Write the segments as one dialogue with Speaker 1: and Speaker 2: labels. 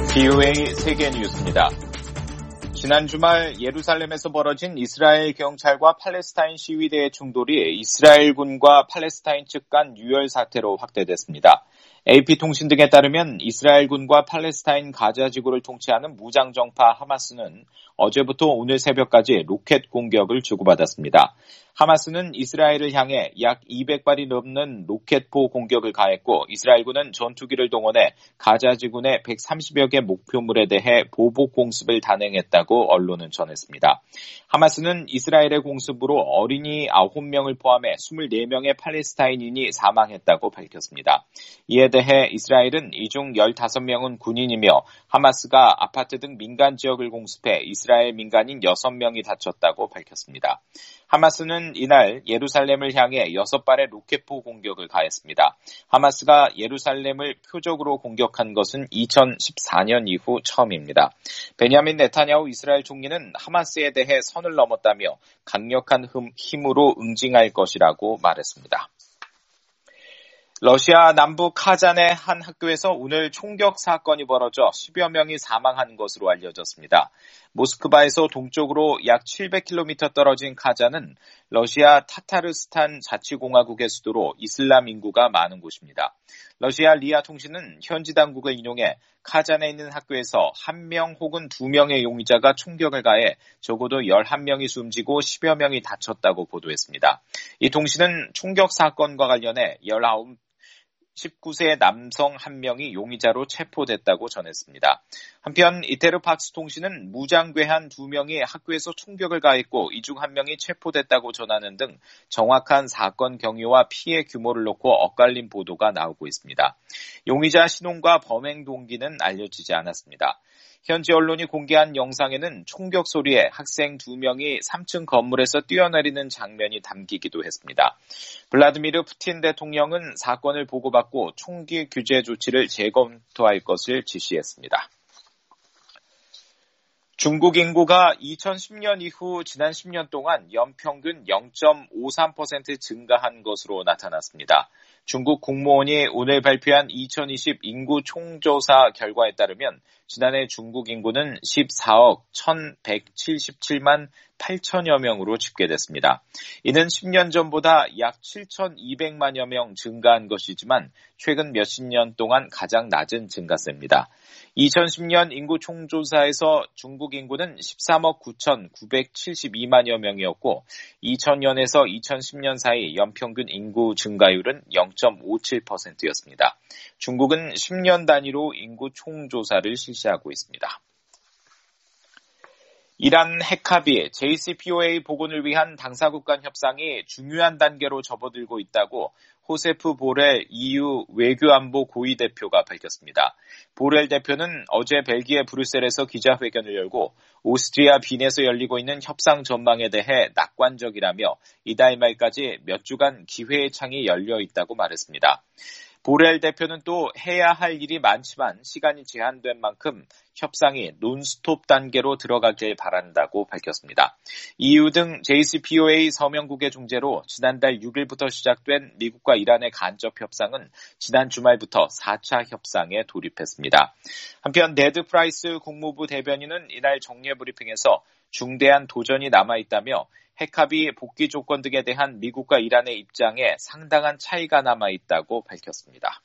Speaker 1: VOA 세계 뉴스입니다. 지난 주말 예루살렘에서 벌어진 이스라엘 경찰과 팔레스타인 시위대의 충돌이 이스라엘군과 팔레스타인 측 간 유혈 사태로 확대됐습니다. AP통신 등에 따르면 이스라엘군과 팔레스타인 가자 지구를 통치하는 무장정파 하마스는 어제부터 오늘 새벽까지 로켓 공격을 주고받았습니다. 하마스는 이스라엘을 향해 약 200발이 넘는 로켓포 공격을 가했고 이스라엘군은 전투기를 동원해 가자 지구 내 130여 개 목표물에 대해 보복 공습을 단행했다고 언론은 전했습니다. 하마스는 이스라엘의 공습으로 어린이 9명을 포함해 24명의 팔레스타인인이 사망했다고 밝혔습니다. 이에 대해 이스라엘은 이 중 15명은 군인이며 하마스가 아파트 등 민간 지역을 공습해 이스라엘 민간인 6명이 다쳤다고 밝혔습니다. 하마스는 이날 예루살렘을 향해 6발의 로켓포 공격을 가했습니다. 하마스가 예루살렘을 표적으로 공격한 것은 2014년 이후 처음입니다. 베냐민 네타냐후 이스라엘 총리는 하마스에 대해 선을 넘었다며 강력한 힘으로 응징할 것이라고 말했습니다. 러시아 남부 카잔의 한 학교에서 오늘 총격 사건이 벌어져 10여 명이 사망한 것으로 알려졌습니다. 모스크바에서 동쪽으로 약 700km 떨어진 카잔은 러시아 타타르스탄 자치공화국의 수도로 이슬람 인구가 많은 곳입니다. 러시아 리아 통신은 현지 당국을 인용해 카잔에 있는 학교에서 1명 혹은 2명의 용의자가 총격을 가해 적어도 11명이 숨지고 10여 명이 다쳤다고 보도했습니다. 이 통신은 총격 사건과 관련해 19세 남성 1명이 용의자로 체포됐다고 전했습니다. 한편 이테르팍스 통신은 무장괴한 2명이 학교에서 총격을 가했고 이 중 1명이 체포됐다고 전하는 등 정확한 사건 경위와 피해 규모를 놓고 엇갈린 보도가 나오고 있습니다. 용의자 신원과 범행 동기는 알려지지 않았습니다. 현지 언론이 공개한 영상에는 총격 소리에 학생 2명이 3층 건물에서 뛰어내리는 장면이 담기기도 했습니다. 블라디미르 푸틴 대통령은 사건을 보고받고 총기 규제 조치를 재검토할 것을 지시했습니다. 중국 인구가 2010년 이후 지난 10년 동안 연평균 0.53% 증가한 것으로 나타났습니다. 중국 국무원이 오늘 발표한 2020 인구 총조사 결과에 따르면 지난해 중국 인구는 14억 1,177만 8천여 명으로 집계됐습니다. 이는 10년 전보다 약 7,200만여 명 증가한 것이지만 최근 몇십 년 동안 가장 낮은 증가세입니다. 2010년 인구 총조사에서 중국 인구는 13억 9,972만여 명이었고 2000년에서 2010년 사이 연평균 인구 증가율은 0.57%였습니다. 중국은 10년 단위로 인구 총조사를 실시하고 있습니다. 이란 핵합의 JCPOA 복원을 위한 당사국 간 협상이 중요한 단계로 접어들고 있다고 호세프 보렐 EU 외교안보 고위 대표가 밝혔습니다. 보렐 대표는 어제 벨기에 브뤼셀에서 기자회견을 열고 오스트리아 빈에서 열리고 있는 협상 전망에 대해 낙관적이라며 이달 말까지 몇 주간 기회의 창이 열려 있다고 말했습니다. 보렐 대표는 또 해야 할 일이 많지만 시간이 제한된 만큼 협상이 논스톱 단계로 들어가길 바란다고 밝혔습니다. EU 등 JCPOA 서명국의 중재로 지난달 6일부터 시작된 미국과 이란의 간접 협상은 지난 주말부터 4차 협상에 돌입했습니다. 한편 네드 프라이스 국무부 대변인은 이날 정례 브리핑에서 중대한 도전이 남아있다며 핵합의 복귀 조건 등에 대한 미국과 이란의 입장에 상당한 차이가 남아있다고 밝혔습니다.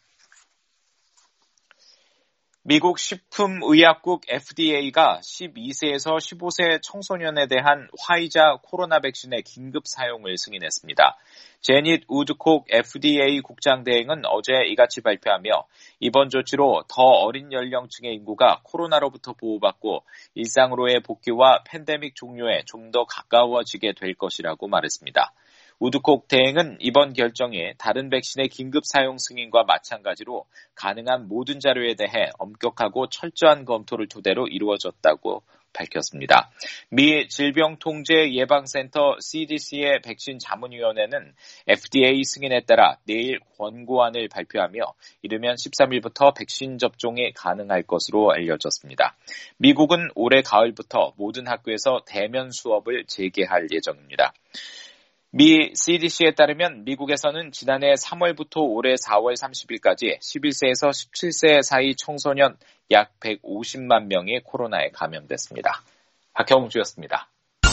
Speaker 1: 미국 식품의약국 FDA가 12세에서 15세 청소년에 대한 화이자 코로나 백신의 긴급 사용을 승인했습니다. 제닛 우드콕 FDA 국장 대행은 어제 이같이 발표하며 이번 조치로 더 어린 연령층의 인구가 코로나로부터 보호받고 일상으로의 복귀와 팬데믹 종료에 좀 더 가까워지게 될 것이라고 말했습니다. 우드콕 대행은 이번 결정이 다른 백신의 긴급 사용 승인과 마찬가지로 가능한 모든 자료에 대해 엄격하고 철저한 검토를 토대로 이루어졌다고 밝혔습니다. 미 질병통제예방센터 CDC의 백신 자문위원회는 FDA 승인에 따라 내일 권고안을 발표하며 이르면 13일부터 백신 접종이 가능할 것으로 알려졌습니다. 미국은 올해 가을부터 모든 학교에서 대면 수업을 재개할 예정입니다. 미 CDC에 따르면 미국에서는 지난해 3월부터 올해 4월 30일까지 11세에서 17세 사이 청소년 약 150만 명이 코로나에 감염됐습니다. 박형주였습니다.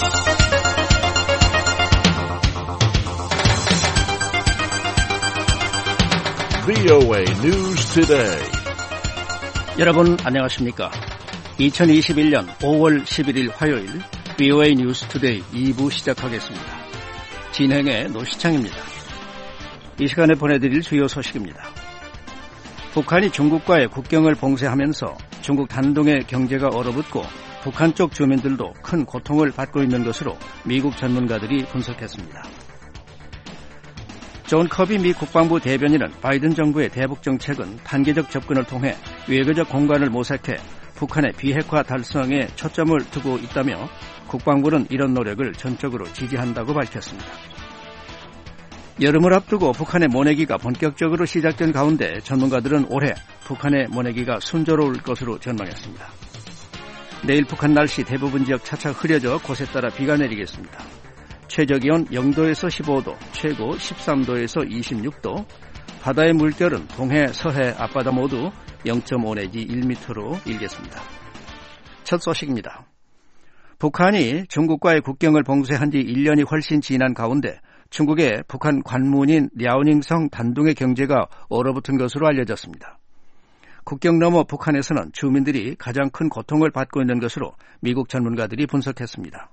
Speaker 2: VOA News Today.
Speaker 3: 여러분 안녕하십니까? 2021년 5월 11일 화요일 VOA News Today 2부 시작하겠습니다. 진행의 노시창입니다. 이 시간에 보내드릴 주요 소식입니다. 북한이 중국과의 국경을 봉쇄하면서 중국 단둥의 경제가 얼어붙고 북한 쪽 주민들도 큰 고통을 받고 있는 것으로 미국 전문가들이 분석했습니다. 존 커비 미 국방부 대변인은 바이든 정부의 대북 정책은 단계적 접근을 통해 외교적 공간을 모색해 북한의 비핵화 달성에 초점을 두고 있다며 국방부는 이런 노력을 전적으로 지지한다고 밝혔습니다. 여름을 앞두고 북한의 모내기가 본격적으로 시작된 가운데 전문가들은 올해 북한의 모내기가 순조로울 것으로 전망했습니다. 내일 북한 날씨 대부분 지역 차차 흐려져 곳에 따라 비가 내리겠습니다. 최저기온 0도에서 15도, 최고 13도에서 26도, 바다의 물결은 동해, 서해, 앞바다 모두 0.5 내지 1m로 일겠습니다. 첫 소식입니다. 북한이 중국과의 국경을 봉쇄한 지 1년이 훨씬 지난 가운데 중국의 북한 관문인 랴오닝성 단둥의 경제가 얼어붙은 것으로 알려졌습니다. 국경 너머 북한에서는 주민들이 가장 큰 고통을 받고 있는 것으로 미국 전문가들이 분석했습니다.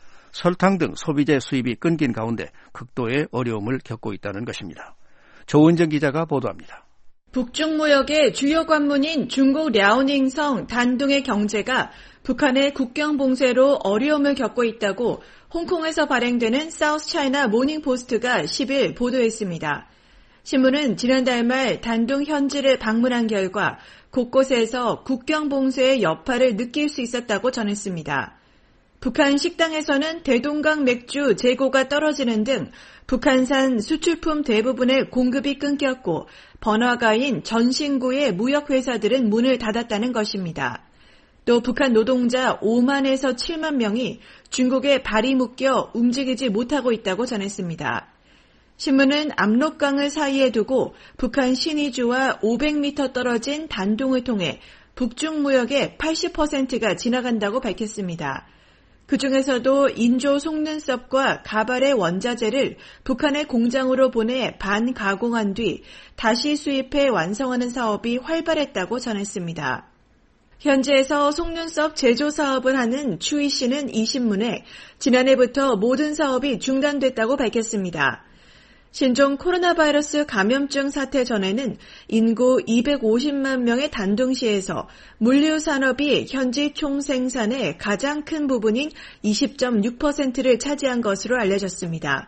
Speaker 3: 설탕 등 소비재 수입이 끊긴 가운데 극도의 어려움을 겪고 있다는 것입니다. 조은정 기자가 보도합니다.
Speaker 4: 북중 무역의 주요 관문인 중국 랴오닝성 단둥의 경제가 북한의 국경 봉쇄로 어려움을 겪고 있다고 홍콩에서 발행되는 사우스 차이나 모닝 포스트가 10일 보도했습니다. 신문은 지난달 말 단둥 현지를 방문한 결과 곳곳에서 국경 봉쇄의 여파를 느낄 수 있었다고 전했습니다. 북한 식당에서는 대동강 맥주 재고가 떨어지는 등 북한산 수출품 대부분의 공급이 끊겼고 번화가인 전신구의 무역회사들은 문을 닫았다는 것입니다. 또 북한 노동자 5만에서 7만 명이 중국에 발이 묶여 움직이지 못하고 있다고 전했습니다. 신문은 압록강을 사이에 두고 북한 신의주와 500m 떨어진 단둥을 통해 북중 무역의 80%가 지나간다고 밝혔습니다. 그중에서도 인조 속눈썹과 가발의 원자재를 북한의 공장으로 보내 반가공한 뒤 다시 수입해 완성하는 사업이 활발했다고 전했습니다. 현지에서 속눈썹 제조 사업을 하는 추이 씨는 이 신문에 지난해부터 모든 사업이 중단됐다고 밝혔습니다. 신종 코로나 바이러스 감염증 사태 전에는 인구 250만 명의 단둥시에서 물류 산업이 현지 총 생산의 가장 큰 부분인 20.6%를 차지한 것으로 알려졌습니다.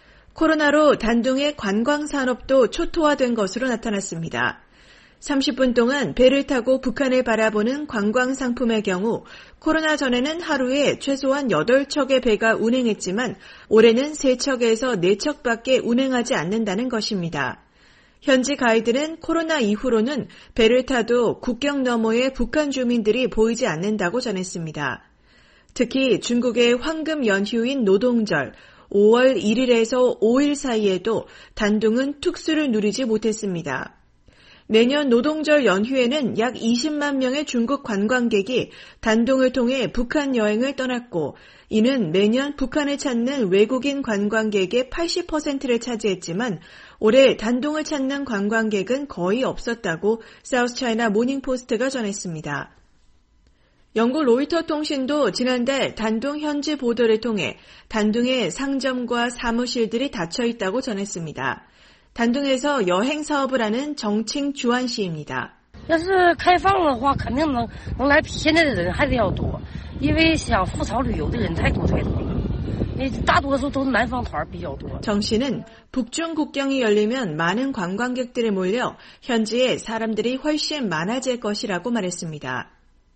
Speaker 4: 코로나로 단둥의 관광 산업도 초토화된 것으로 나타났습니다. 30분 동안 배를 타고 북한을 바라보는 관광 상품의 경우 코로나 전에는 하루에 최소한 8척의 배가 운행했지만 올해는 3척에서 4척밖에 운행하지 않는다는 것입니다. 현지 가이드는 코로나 이후로는 배를 타도 국경 너머의 북한 주민들이 보이지 않는다고 전했습니다. 특히 중국의 황금 연휴인 노동절 5월 1일에서 5일 사이에도 단둥은 특수를 누리지 못했습니다. 내년 노동절 연휴에는 약 20만 명의 중국 관광객이 단둥을 통해 북한 여행을 떠났고 이는 매년 북한을 찾는 외국인 관광객의 80%를 차지했지만 올해 단둥을 찾는 관광객은 거의 없었다고 사우스 차이나 모닝 포스트가 전했습니다. 영국 로이터 통신도 지난달 단둥 현지 보도를 통해 단둥의 상점과 사무실들이 닫혀 있다고 전했습니다. 단둥에서 여행 사업을 하는 정칭 주한 씨입니다.
Speaker 5: 要是开放的话肯定能来比现在的人还得要多因为想赴朝旅游的人太多了大多数都是南方团比较多
Speaker 4: 정 씨는 북중 국경이 열리면 많은 관광객들이 몰려 현지에 사람들이 훨씬 많아질 것이라고 말했습니다.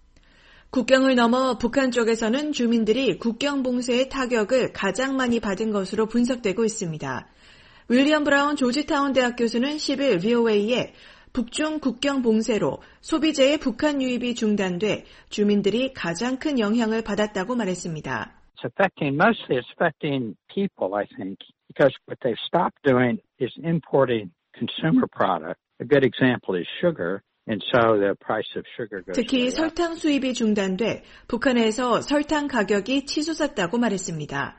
Speaker 4: 국경을 넘어 북한 쪽에서는 주민들이 국경 봉쇄의 타격을 가장 많이 받은 것으로 분석되고 있습니다. 윌리엄 브라운 조지타운 대학 교수는 10일 VOA에 북중 국경 봉쇄로 소비재의 북한 유입이 중단돼 주민들이 가장 큰 영향을 받았다고 말했습니다.
Speaker 6: Mostly it's affecting people, I think. because what they've stopped doing is importing consumer product. A good example is sugar. And so the price of sugar goes
Speaker 4: 특히 설탕 수입이 중단돼 북한에서 설탕 가격이 치솟았다고 말했습니다.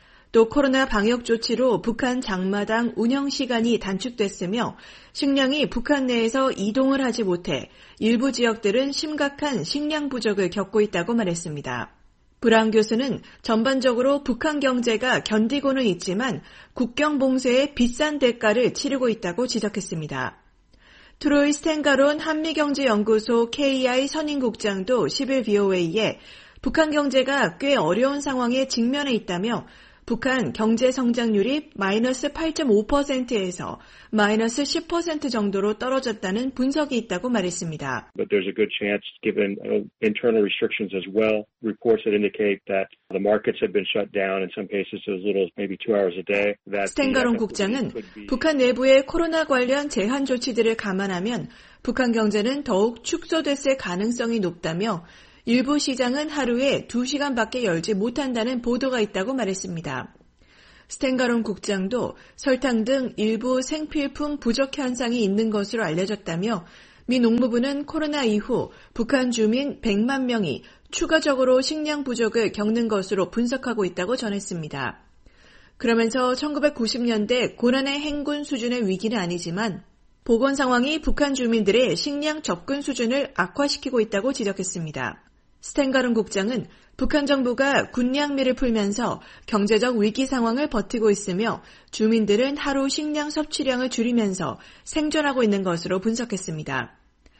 Speaker 4: 또 코로나 방역 조치로 북한 장마당 운영 시간이 단축됐으며 식량이 북한 내에서 이동을 하지 못해 일부 지역들은 심각한 식량 부족을 겪고 있다고 말했습니다. 브라운 교수는 전반적으로 북한 경제가 견디고는 있지만 국경 봉쇄의 비싼 대가를 치르고 있다고 지적했습니다. 트로이 스탠가론 한미경제연구소 KI 선임국장도 10일 VOA에 북한 경제가 꽤 어려운 상황에 직면해 있다며 북한 경제 성장률이 마이너스 8.5%에서 마이너스 10% 정도로 떨어졌다는 분석이 있다고 말했습니다.
Speaker 7: But there's a good chance, given internal restrictions as well, reports that indicate that the markets have been shut down in some cases as little as maybe 2 hours a day.
Speaker 4: 스탠가론 국장은 북한 내부의 코로나 관련 제한 조치들을 감안하면 북한 경제는 더욱 축소됐을 가능성이 높다며 일부 시장은 하루에 2시간밖에 열지 못한다는 보도가 있다고 말했습니다. 스탠가론 국장도 설탕 등 일부 생필품 부족 현상이 있는 것으로 알려졌다며 미 농무부는 코로나 이후 북한 주민 100만 명이 추가적으로 식량 부족을 겪는 것으로 분석하고 있다고 전했습니다. 그러면서 1990년대 고난의 행군 수준의 위기는 아니지만 보건 상황이 북한 주민들의 식량 접근 수준을 악화시키고 있다고 지적했습니다. 스탠가론 국장은 북한 정부가 군량미를 풀면서 경제적 위기 상황을 버티고 있으며 주민들은 하루 식량 섭취량을 줄이면서 생존하고 있는 것으로 분석했습니다.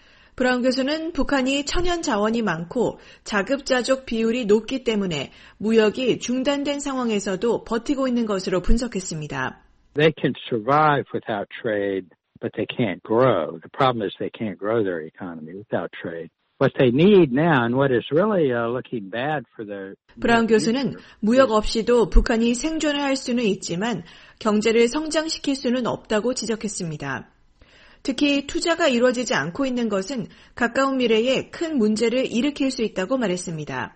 Speaker 4: 브라운 교수는 북한이 천연 자원이 많고 자급자족 비율이 높기 때문에 무역이 중단된 상황에서도 버티고 있는 것으로 분석했습니다.
Speaker 6: They can survive without trade, but they can't grow. The problem is they can't grow their economy without trade. What they need now and what is really looking bad for the
Speaker 4: 브라운 교수는 무역 없이도 북한이 생존을 할 수는 있지만 경제를 성장시킬 수는 없다고 지적했습니다. 특히 투자가 이루어지지 않고 있는 것은 가까운 미래에 큰 문제를 일으킬 수 있다고 말했습니다.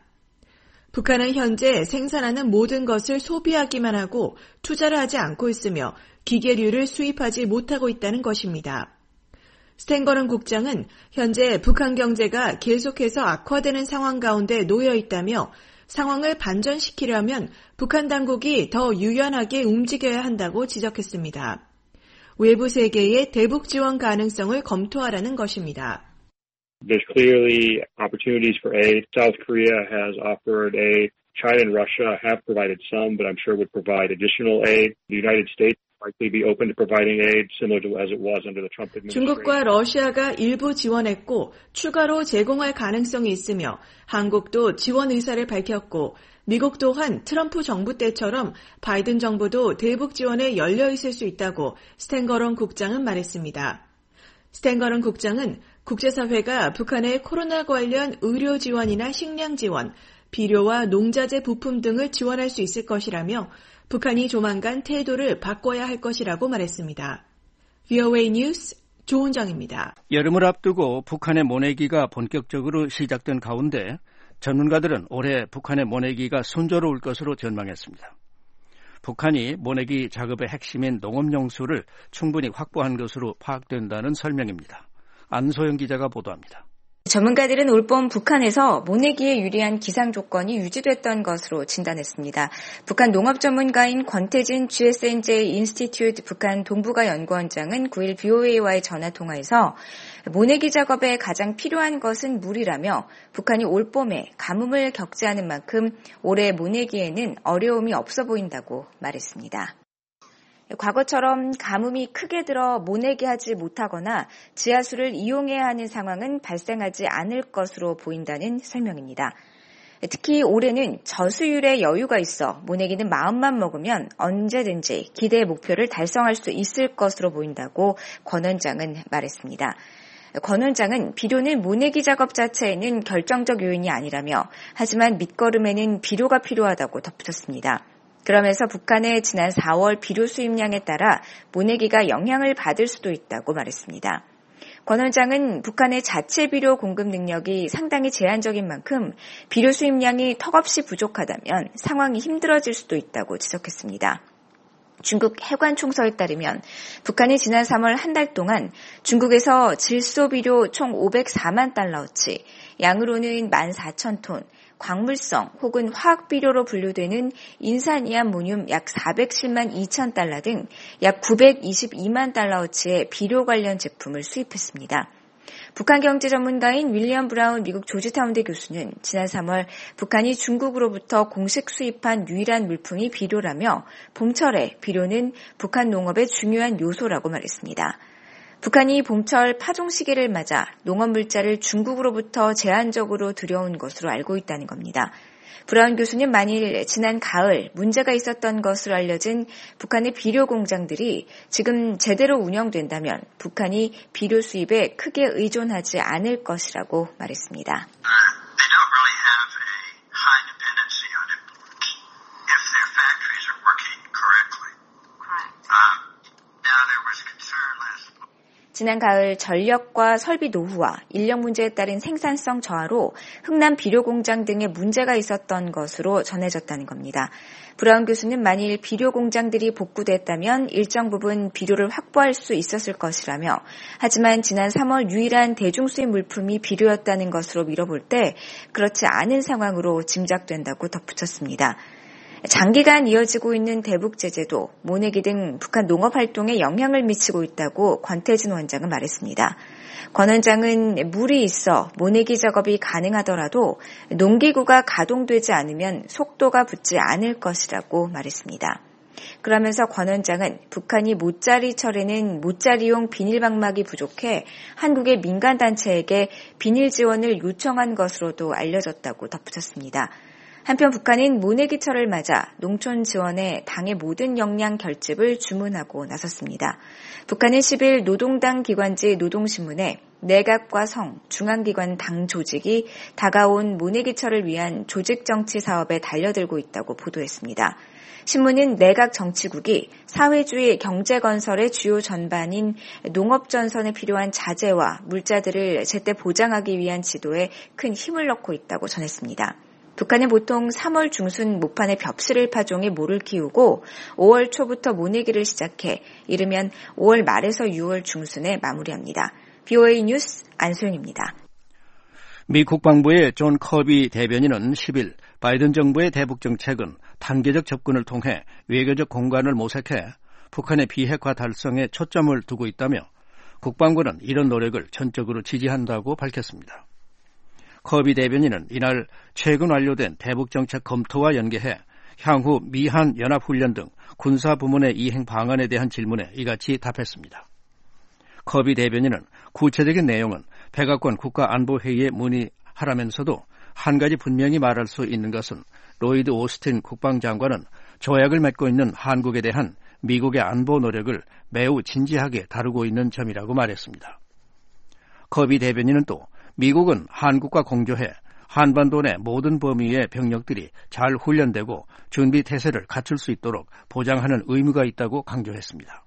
Speaker 4: 북한은 현재 생산하는 모든 것을 소비하기만 하고 투자를 하지 않고 있으며 기계류를 수입하지 못하고 있다는 것입니다. 스탠거런 국장은 현재 북한 경제가 계속해서 악화되는 상황 가운데 놓여 있다며 상황을 반전시키려면 북한 당국이 더 유연하게 움직여야 한다고 지적했습니다. 외부 세계의 대북 지원 가능성을 검토하라는 것입니다.
Speaker 7: There's clearly opportunities for aid. South Korea has offered aid. China and Russia have provided some, but I'm sure would provide additional aid. The United States likely be open to providing aid, similar to as it was under the Trump administration.
Speaker 4: 중국과 러시아가 일부 지원했고 추가로 제공할 가능성이 있으며 한국도 지원 의사를 밝혔고 미국 또한 트럼프 정부 때처럼 바이든 정부도 대북 지원에 열려 있을 수 있다고 스탠거런 국장은 말했습니다. 스탠거런 국장은 국제사회가 북한의 코로나 관련 의료 지원이나 식량 지원, 비료와 농자재 부품 등을 지원할 수 있을 것이라며 북한이 조만간 태도를 바꿔야 할 것이라고 말했습니다. VOA 뉴스 조은정입니다.
Speaker 3: 여름을 앞두고 북한의 모내기가 본격적으로 시작된 가운데 전문가들은 올해 북한의 모내기가 순조로울 것으로 전망했습니다. 북한이 모내기 작업의 핵심인 농업용수를 충분히 확보한 것으로 파악된다는 설명입니다. 안소영 기자가 보도합니다.
Speaker 8: 전문가들은 올봄 북한에서 모내기에 유리한 기상 조건이 유지됐던 것으로 진단했습니다. 북한 농업 전문가인 권태진 GSNJ 인스티튜트 북한 동북아 연구원장은 9일 VOA와의 전화통화에서 모내기 작업에 가장 필요한 것은 물이라며 북한이 올봄에 가뭄을 겪지 않은 만큼 올해 모내기에는 어려움이 없어 보인다고 말했습니다. 과거처럼 가뭄이 크게 들어 모내기 하지 못하거나 지하수를 이용해야 하는 상황은 발생하지 않을 것으로 보인다는 설명입니다. 특히 올해는 저수율에 여유가 있어 모내기는 마음만 먹으면 언제든지 기대의 목표를 달성할 수 있을 것으로 보인다고 권 원장은 말했습니다. 권 원장은 비료는 모내기 작업 자체에는 결정적 요인이 아니라며 하지만 밑거름에는 비료가 필요하다고 덧붙였습니다. 그러면서 북한의 지난 4월 비료 수입량에 따라 모내기가 영향을 받을 수도 있다고 말했습니다. 권 원장은 북한의 자체 비료 공급 능력이 상당히 제한적인 만큼 비료 수입량이 턱없이 부족하다면 상황이 힘들어질 수도 있다고 지적했습니다. 중국 해관총서에 따르면 북한이 지난 3월 한 달 동안 중국에서 질소비료 총 504만 달러어치, 양으로는 14,000톤, 광물성 혹은 화학비료로 분류되는 인산이암모늄 약 410만 2천 달러 등 약 922만 달러어치의 비료 관련 제품을 수입했습니다. 북한 경제 전문가인 윌리엄 브라운 미국 조지타운대 교수는 지난 3월 북한이 중국으로부터 공식 수입한 유일한 물품이 비료라며 봄철에 비료는 북한 농업의 중요한 요소라고 말했습니다. 북한이 봄철 파종 시기를 맞아 농업 물자를 중국으로부터 제한적으로 들여온 것으로 알고 있다는 겁니다. 브라운 교수는 만일 지난 가을 문제가 있었던 것으로 알려진 북한의 비료 공장들이 지금 제대로 운영된다면 북한이 비료 수입에 크게 의존하지 않을 것이라고 말했습니다. 지난 가을 전력과 설비 노후화, 인력 문제에 따른 생산성 저하로 흥남 비료 공장 등에 문제가 있었던 것으로 전해졌다는 겁니다. 브라운 교수는 만일 비료 공장들이 복구됐다면 일정 부분 비료를 확보할 수 있었을 것이라며, 하지만 지난 3월 유일한 대중수입 물품이 비료였다는 것으로 미뤄볼 때 그렇지 않은 상황으로 짐작된다고 덧붙였습니다. 장기간 이어지고 있는 대북 제재도 모내기 등 북한 농업 활동에 영향을 미치고 있다고 권태진 원장은 말했습니다. 권 원장은 물이 있어 모내기 작업이 가능하더라도 농기구가 가동되지 않으면 속도가 붙지 않을 것이라고 말했습니다. 그러면서 권 원장은 북한이 모짜리철에는 모짜리용 비닐방막이 부족해 한국의 민간단체에게 비닐 지원을 요청한 것으로도 알려졌다고 덧붙였습니다. 한편 북한은 모내기철을 맞아 농촌 지원에 당의 모든 역량 결집을 주문하고 나섰습니다. 북한은 10일 노동당 기관지 노동신문에 내각과 성, 중앙기관 당 조직이 다가온 모내기철을 위한 조직정치 사업에 달려들고 있다고 보도했습니다. 신문은 내각 정치국이 사회주의 경제건설의 주요 전반인 농업전선에 필요한 자재와 물자들을 제때 보장하기 위한 지도에 큰 힘을 넣고 있다고 전했습니다. 북한은 보통 3월 중순 모판에 벽실을 파종해 모를 키우고 5월 초부터 모내기를 시작해 이르면 5월 말에서 6월 중순에 마무리합니다. BOA 뉴스 안소연입니다.
Speaker 3: 미 국방부의 존 커비 대변인은 10일 바이든 정부의 대북 정책은 단계적 접근을 통해 외교적 공간을 모색해 북한의 비핵화 달성에 초점을 두고 있다며 국방부는 이런 노력을 전적으로 지지한다고 밝혔습니다. 커비 대변인은 이날 최근 완료된 대북정책 검토와 연계해 향후 미한 연합훈련 등 군사부문의 이행 방안에 대한 질문에 이같이 답했습니다. 커비 대변인은 구체적인 내용은 백악관 국가안보회의에 문의하라면서도 한 가지 분명히 말할 수 있는 것은 로이드 오스틴 국방장관은 조약을 맺고 있는 한국에 대한 미국의 안보 노력을 매우 진지하게 다루고 있는 점이라고 말했습니다. 커비 대변인은 또 미국은 한국과 공조해 한반도 내 모든 범위의 병력들이 잘 훈련되고 준비 태세를 갖출 수 있도록 보장하는 의무가 있다고 강조했습니다.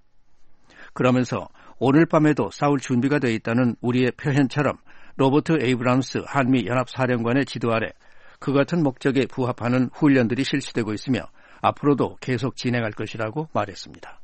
Speaker 3: 그러면서 오늘 밤에도 싸울 준비가 되어 있다는 우리의 표현처럼 로버트 에이브람스 한미연합사령관의 지도 아래 그 같은 목적에 부합하는 훈련들이 실시되고 있으며 앞으로도 계속 진행할 것이라고 말했습니다.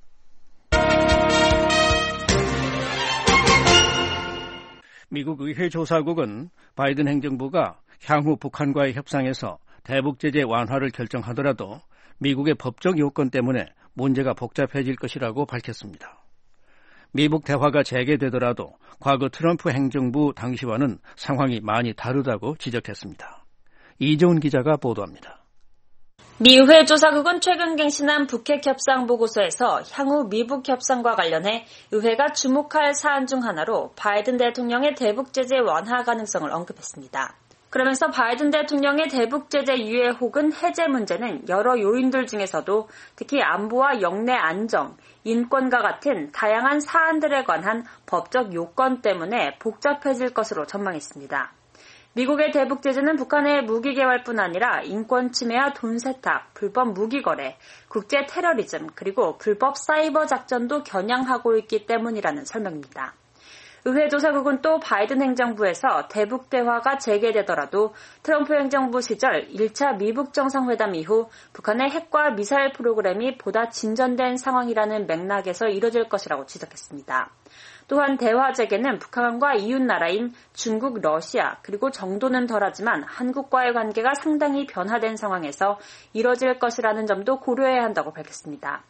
Speaker 3: 미국 의회 조사국은 바이든 행정부가 향후 북한과의 협상에서 대북 제재 완화를 결정하더라도 미국의 법적 요건 때문에 문제가 복잡해질 것이라고 밝혔습니다. 미북 대화가 재개되더라도 과거 트럼프 행정부 당시와는 상황이 많이 다르다고 지적했습니다. 이재훈 기자가 보도합니다.
Speaker 9: 미 의회 조사국은 최근 갱신한 북핵 협상 보고서에서 향후 미북 협상과 관련해 의회가 주목할 사안 중 하나로 바이든 대통령의 대북 제재 완화 가능성을 언급했습니다. 그러면서 바이든 대통령의 대북 제재 유예 혹은 해제 문제는 여러 요인들 중에서도 특히 안보와 영내 안정, 인권과 같은 다양한 사안들에 관한 법적 요건 때문에 복잡해질 것으로 전망했습니다. 미국의 대북 제재는 북한의 무기 개발뿐 아니라 인권 침해와 돈 세탁, 불법 무기 거래, 국제 테러리즘, 그리고 불법 사이버 작전도 겨냥하고 있기 때문이라는 설명입니다. 의회 조사국은 또 바이든 행정부에서 대북 대화가 재개되더라도 트럼프 행정부 시절 1차 미북 정상회담 이후 북한의 핵과 미사일 프로그램이 보다 진전된 상황이라는 맥락에서 이뤄질 것이라고 지적했습니다. 또한 대화 재개는 북한과 이웃 나라인 중국, 러시아 그리고 정도는 덜하지만 한국과의 관계가 상당히 변화된 상황에서 이뤄질 것이라는 점도 고려해야 한다고 밝혔습니다.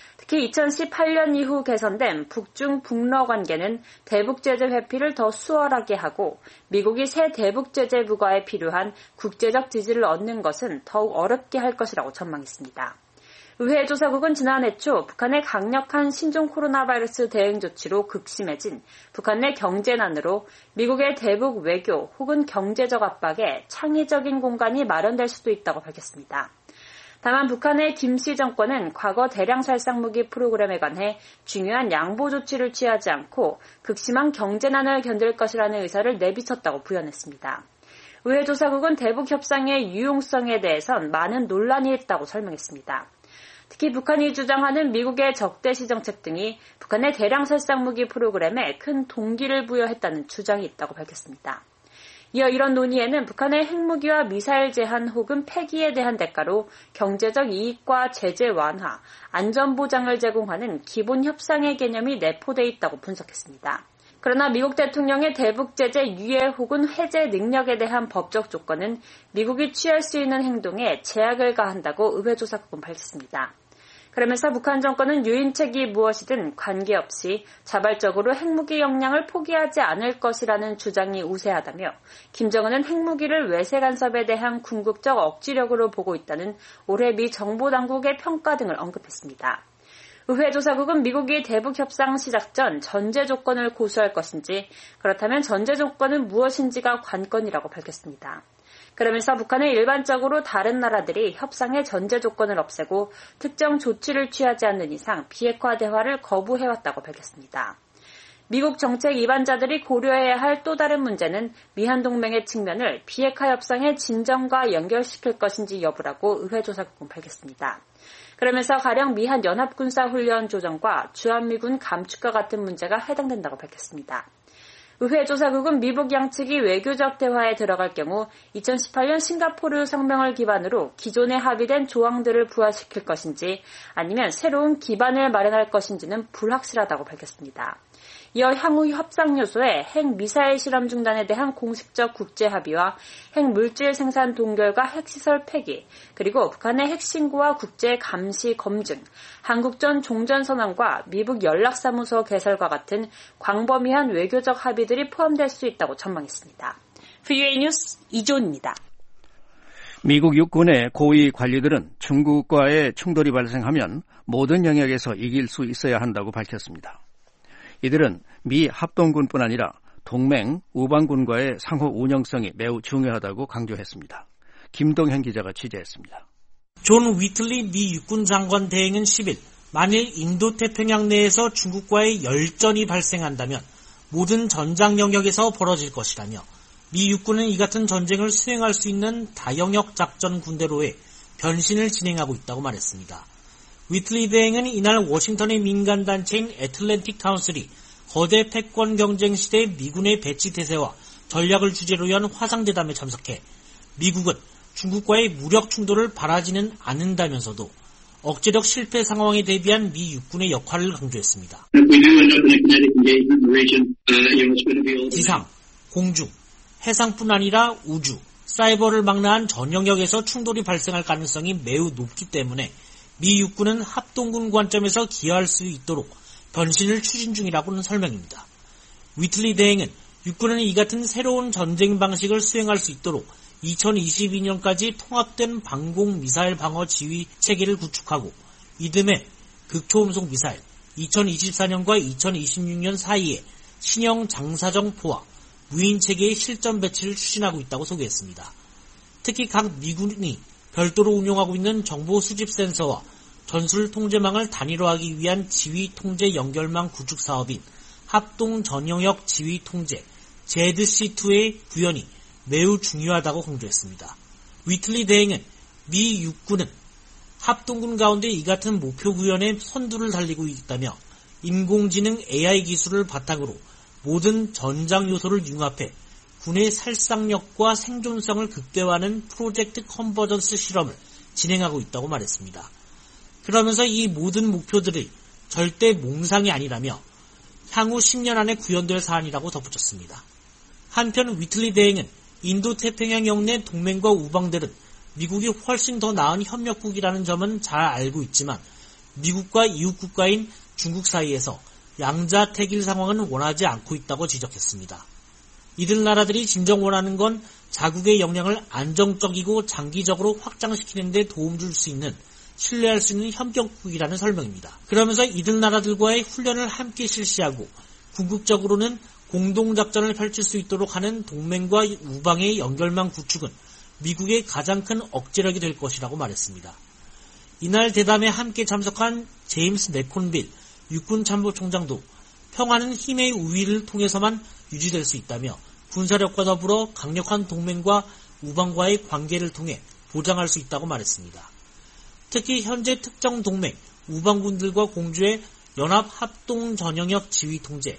Speaker 9: 특히 2018년 이후 개선된 북중 북러 관계는 대북 제재 회피를 더 수월하게 하고 미국이 새 대북 제재 부과에 필요한 국제적 지지를 얻는 것은 더욱 어렵게 할 것이라고 전망했습니다. 의회 조사국은 지난해 초 북한의 강력한 신종 코로나 바이러스 대응 조치로 극심해진 북한 내 경제난으로 미국의 대북 외교 혹은 경제적 압박에 창의적인 공간이 마련될 수도 있다고 밝혔습니다. 다만 북한의 김씨 정권은 과거 대량 살상무기 프로그램에 관해 중요한 양보 조치를 취하지 않고 극심한 경제난을 견딜 것이라는 의사를 내비쳤다고 부연했습니다. 의회 조사국은 대북 협상의 유용성에 대해선 많은 논란이 있다고 설명했습니다. 특히 북한이 주장하는 미국의 적대시 정책 등이 북한의 대량 살상무기 프로그램에 큰 동기를 부여했다는 주장이 있다고 밝혔습니다. 이어 이런 논의에는 북한의 핵무기와 미사일 제한 혹은 폐기에 대한 대가로 경제적 이익과 제재 완화, 안전보장을 제공하는 기본 협상의 개념이 내포돼 있다고 분석했습니다. 그러나 미국 대통령의 대북 제재 유예 혹은 해제 능력에 대한 법적 조건은 미국이 취할 수 있는 행동에 제약을 가한다고 의회 조사국은 밝혔습니다. 그러면서 북한 정권은 유인책이 무엇이든 관계없이 자발적으로 핵무기 역량을 포기하지 않을 것이라는 주장이 우세하다며 김정은은 핵무기를 외세 간섭에 대한 궁극적 억지력으로 보고 있다는 올해 미 정보당국의 평가 등을 언급했습니다. 의회 조사국은 미국이 대북 협상 시작 전 전제 조건을 고수할 것인지 그렇다면 전제 조건은 무엇인지가 관건이라고 밝혔습니다. 그러면서 북한은 일반적으로 다른 나라들이 협상의 전제 조건을 없애고 특정 조치를 취하지 않는 이상 비핵화 대화를 거부해왔다고 밝혔습니다. 미국 정책 입안자들이 고려해야 할 또 다른 문제는 미한동맹의 측면을 비핵화 협상의 진전과 연결시킬 것인지 여부라고 의회 조사국은 밝혔습니다. 그러면서 가령 미한 연합군사훈련 조정과 주한미군 감축과 같은 문제가 해당된다고 밝혔습니다. 의회 조사국은 미북 양측이 외교적 대화에 들어갈 경우 2018년 싱가포르 성명을 기반으로 기존에 합의된 조항들을 부활시킬 것인지 아니면 새로운 기반을 마련할 것인지는 불확실하다고 밝혔습니다. 이어 향후 협상 요소에 핵미사일 실험 중단에 대한 공식적 국제 합의와 핵물질 생산 동결과 핵시설 폐기, 그리고 북한의 핵신고와 국제 감시 검증, 한국전 종전선언과 미북 연락사무소 개설과 같은 광범위한 외교적 합의들이 포함될 수 있다고 전망했습니다. VOA 뉴스 이조은입니다.
Speaker 3: 미국 육군의 고위 관리들은 중국과의 충돌이 발생하면 모든 영역에서 이길 수 있어야 한다고 밝혔습니다. 이들은 미 합동군뿐 아니라 동맹, 우방군과의 상호 운영성이 매우 중요하다고 강조했습니다. 김동현 기자가 취재했습니다.
Speaker 10: 존 위틀리 미 육군 장관 대행은 10일 만일 인도태평양 내에서 중국과의 열전이 발생한다면 모든 전장 영역에서 벌어질 것이라며 미 육군은 이 같은 전쟁을 수행할 수 있는 다영역 작전 군대로의 변신을 진행하고 있다고 말했습니다. 위틀리 대행은 이날 워싱턴의 민간단체인 애틀랜틱 카운슬이 거대 패권 경쟁 시대의 미군의 배치 태세와 전략을 주제로 한 화상대담에 참석해 미국은 중국과의 무력 충돌을 바라지는 않는다면서도 억제력 실패 상황에 대비한 미 육군의 역할을 강조했습니다. 지상, 공중, 해상뿐 아니라 우주, 사이버를 망라한 전 영역에서 충돌이 발생할 가능성이 매우 높기 때문에 미 육군은 합동군 관점에서 기여할 수 있도록 변신을 추진 중이라고는 설명입니다. 위틀리 대행은 육군은 이 같은 새로운 전쟁 방식을 수행할 수 있도록 2022년까지 통합된 방공 미사일 방어 지휘 체계를 구축하고 이듬해 극초음속 미사일, 2024년과 2026년 사이에 신형 장사정 포와 무인 체계의 실전 배치를 추진하고 있다고 소개했습니다. 특히 각 미군이 별도로 운용하고 있는 정보 수집 센서와 전술 통제망을 단일화하기 위한 지휘 통제 연결망 구축 사업인 합동 전영역 지휘 통제 ZC2의 구현이 매우 중요하다고 강조했습니다. 위틀리 대행은 미 육군은 합동군 가운데 이 같은 목표 구현에 선두를 달리고 있다며 인공지능 AI 기술을 바탕으로 모든 전장 요소를 융합해 군의 살상력과 생존성을 극대화하는 프로젝트 컨버전스 실험을 진행하고 있다고 말했습니다. 그러면서 이 모든 목표들이 절대 몽상이 아니라며 향후 10년 안에 구현될 사안이라고 덧붙였습니다. 한편 위틀리 대행은 인도태평양 영내 동맹과 우방들은 미국이 훨씬 더 나은 협력국이라는 점은 잘 알고 있지만 미국과 이웃 국가인 중국 사이에서 양자택일 상황은 원하지 않고 있다고 지적했습니다. 이들 나라들이 진정 원하는 건 자국의 역량을 안정적이고 장기적으로 확장시키는 데 도움 줄 수 있는 신뢰할 수 있는 협력국이라는 설명입니다. 그러면서 이들 나라들과의 훈련을 함께 실시하고 궁극적으로는 공동작전을 펼칠 수 있도록 하는 동맹과 우방의 연결망 구축은 미국의 가장 큰 억제력이 될 것이라고 말했습니다. 이날 대담에 함께 참석한 제임스 매콘빌 육군참모총장도 평화는 힘의 우위를 통해서만 유지될 수 있다며 군사력과 더불어 강력한 동맹과 우방과의 관계를 통해 보장할 수 있다고 말했습니다. 특히 현재 특정 동맹, 우방군들과 공조의 연합합동전영역 지휘통제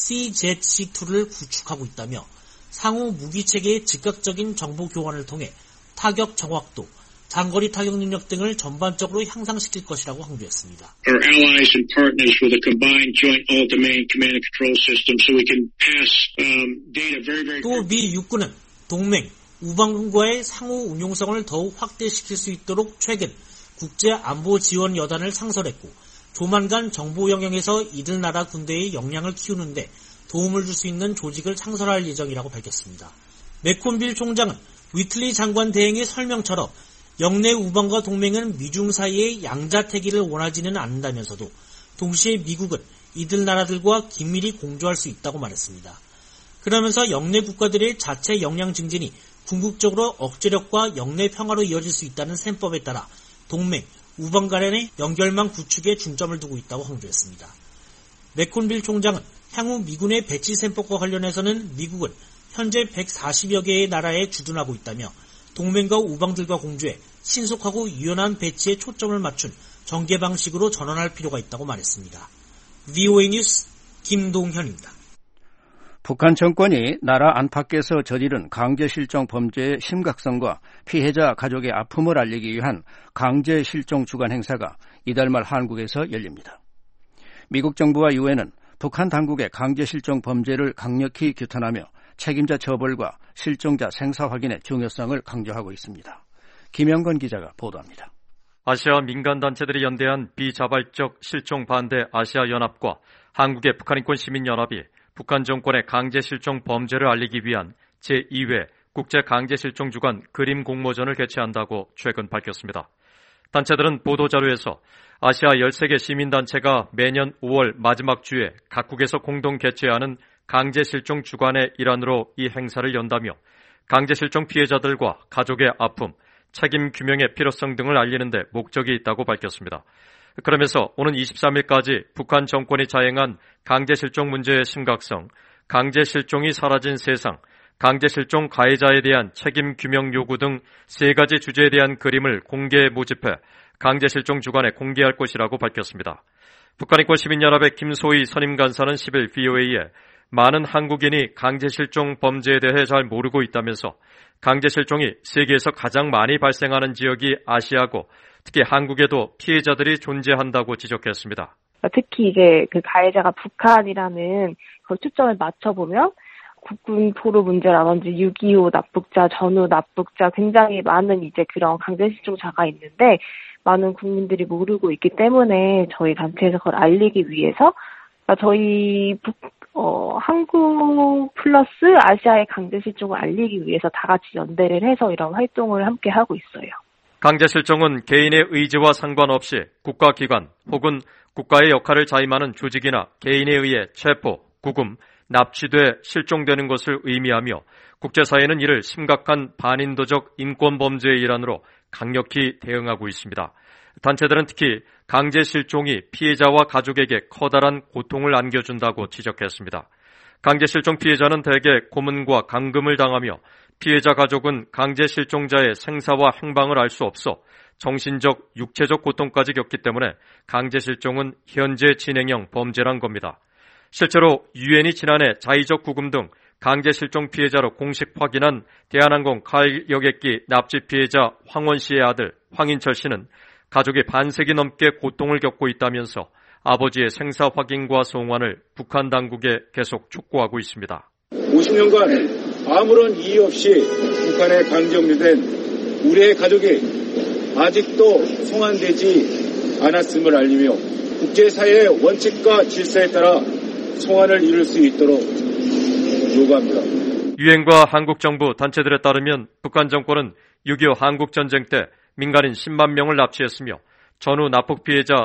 Speaker 10: CZC2를 구축하고 있다며 상호 무기체계의 즉각적인 정보 교환을 통해 타격 정확도, 장거리 타격 능력 등을 전반적으로 향상시킬 것이라고 강조했습니다.
Speaker 11: Our allies and partners with a combined joint all-domain command and control system so we can pass data very
Speaker 10: 또 미 육군은 동맹, 우방군과의 상호 운용성을 더욱 확대시킬 수 있도록 최근 국제안보지원 여단을 창설했고 조만간 정보 영역에서 이들 나라 군대의 역량을 키우는데 도움을 줄 수 있는 조직을 창설할 예정이라고 밝혔습니다. 매콘빌 총장은 위틀리 장관 대행의 설명처럼 영내 우방과 동맹은 미중 사이의 양자태기를 원하지는 않는다면서도 동시에 미국은 이들 나라들과 긴밀히 공조할 수 있다고 말했습니다. 그러면서 영내 국가들의 자체 역량 증진이 궁극적으로 억제력과 영내 평화로 이어질 수 있다는 셈법에 따라 동맹, 우방 간의 연결망 구축에 중점을 두고 있다고 강조했습니다. 매콘빌 총장은 향후 미군의 배치 셈법과 관련해서는 미국은 현재 140여 개의 나라에 주둔하고 있다며 동맹과 우방들과 공조해 신속하고 유연한 배치에 초점을 맞춘 전개 방식으로 전환할 필요가 있다고 말했습니다. VOA 뉴스 김동현입니다.
Speaker 3: 북한 정권이 나라 안팎에서 저지른 강제실종 범죄의 심각성과 피해자 가족의 아픔을 알리기 위한 강제실종 주간 행사가 이달 말 한국에서 열립니다. 미국 정부와 유엔은 북한 당국의 강제실종 범죄를 강력히 규탄하며 책임자 처벌과 실종자 생사 확인의 중요성을 강조하고 있습니다. 김영건 기자가 보도합니다.
Speaker 12: 아시아 민간단체들이 연대한 비자발적 실종 반대 아시아연합과 한국의 북한인권시민연합이 북한 정권의 강제실종 범죄를 알리기 위한 제2회 국제강제실종주간 그림 공모전을 개최한다고 최근 밝혔습니다. 단체들은 보도자료에서 아시아 13개 시민단체가 매년 5월 마지막 주에 각국에서 공동 개최하는 강제실종 주간의 일환으로 이 행사를 연다며 강제실종 피해자들과 가족의 아픔, 책임 규명의 필요성 등을 알리는 데 목적이 있다고 밝혔습니다. 그러면서 오는 23일까지 북한 정권이 자행한 강제실종 문제의 심각성, 강제실종이 사라진 세상, 강제실종 가해자에 대한 책임 규명 요구 등 3가지 주제에 대한 그림을 공개 모집해 강제실종 주간에 공개할 것이라고 밝혔습니다. 북한인권시민연합의 김소희 선임간사는 10일 VOA에 많은 한국인이 강제실종 범죄에 대해 잘 모르고 있다면서 강제실종이 세계에서 가장 많이 발생하는 지역이 아시아고 특히 한국에도 피해자들이 존재한다고 지적했습니다.
Speaker 13: 특히 이제 그 가해자가 북한이라는 그 초점을 맞춰보면 국군 포로 문제라든지 6.25 납북자, 전후 납북자 굉장히 많은 이제 그런 강제실종자가 있는데 많은 국민들이 모르고 있기 때문에 저희 단체에서 그걸 알리기 위해서 저희 한국 플러스 아시아의 강제실종을 알리기 위해서 다 같이 연대를 해서 이런 활동을 함께 하고 있어요.
Speaker 12: 강제실종은 개인의 의지와 상관없이 국가기관 혹은 국가의 역할을 자임하는 조직이나 개인에 의해 체포, 구금, 납치돼 실종되는 것을 의미하며 국제사회는 이를 심각한 반인도적 인권범죄의 일환으로 강력히 대응하고 있습니다. 단체들은 특히 강제실종이 피해자와 가족에게 커다란 고통을 안겨준다고 지적했습니다. 강제실종 피해자는 대개 고문과 감금을 당하며 피해자 가족은 강제실종자의 생사와 행방을 알 수 없어 정신적, 육체적 고통까지 겪기 때문에 강제실종은 현재 진행형 범죄란 겁니다. 실제로 유엔이 지난해 자의적 구금 등 강제 실종 피해자로 공식 확인한 대한항공 가을 여객기 납치 피해자 황원 씨의 아들 황인철 씨는 가족이 반세기 넘게 고통을 겪고 있다면서 아버지의 생사 확인과 송환을 북한 당국에 계속 촉구하고 있습니다.
Speaker 14: 50년간 아무런 이유 없이 북한에 강제업류된 우리의 가족이 아직도 송환되지 않았음을 알리며 국제사회의 원칙과 질서에 따라 송환을 이룰 수 있도록 요구합니다.
Speaker 12: 유엔과 한국 정부 단체들에 따르면 북한 정권은 6.25 한국전쟁 때 민간인 10만 명을 납치했으며 전후 납북 피해자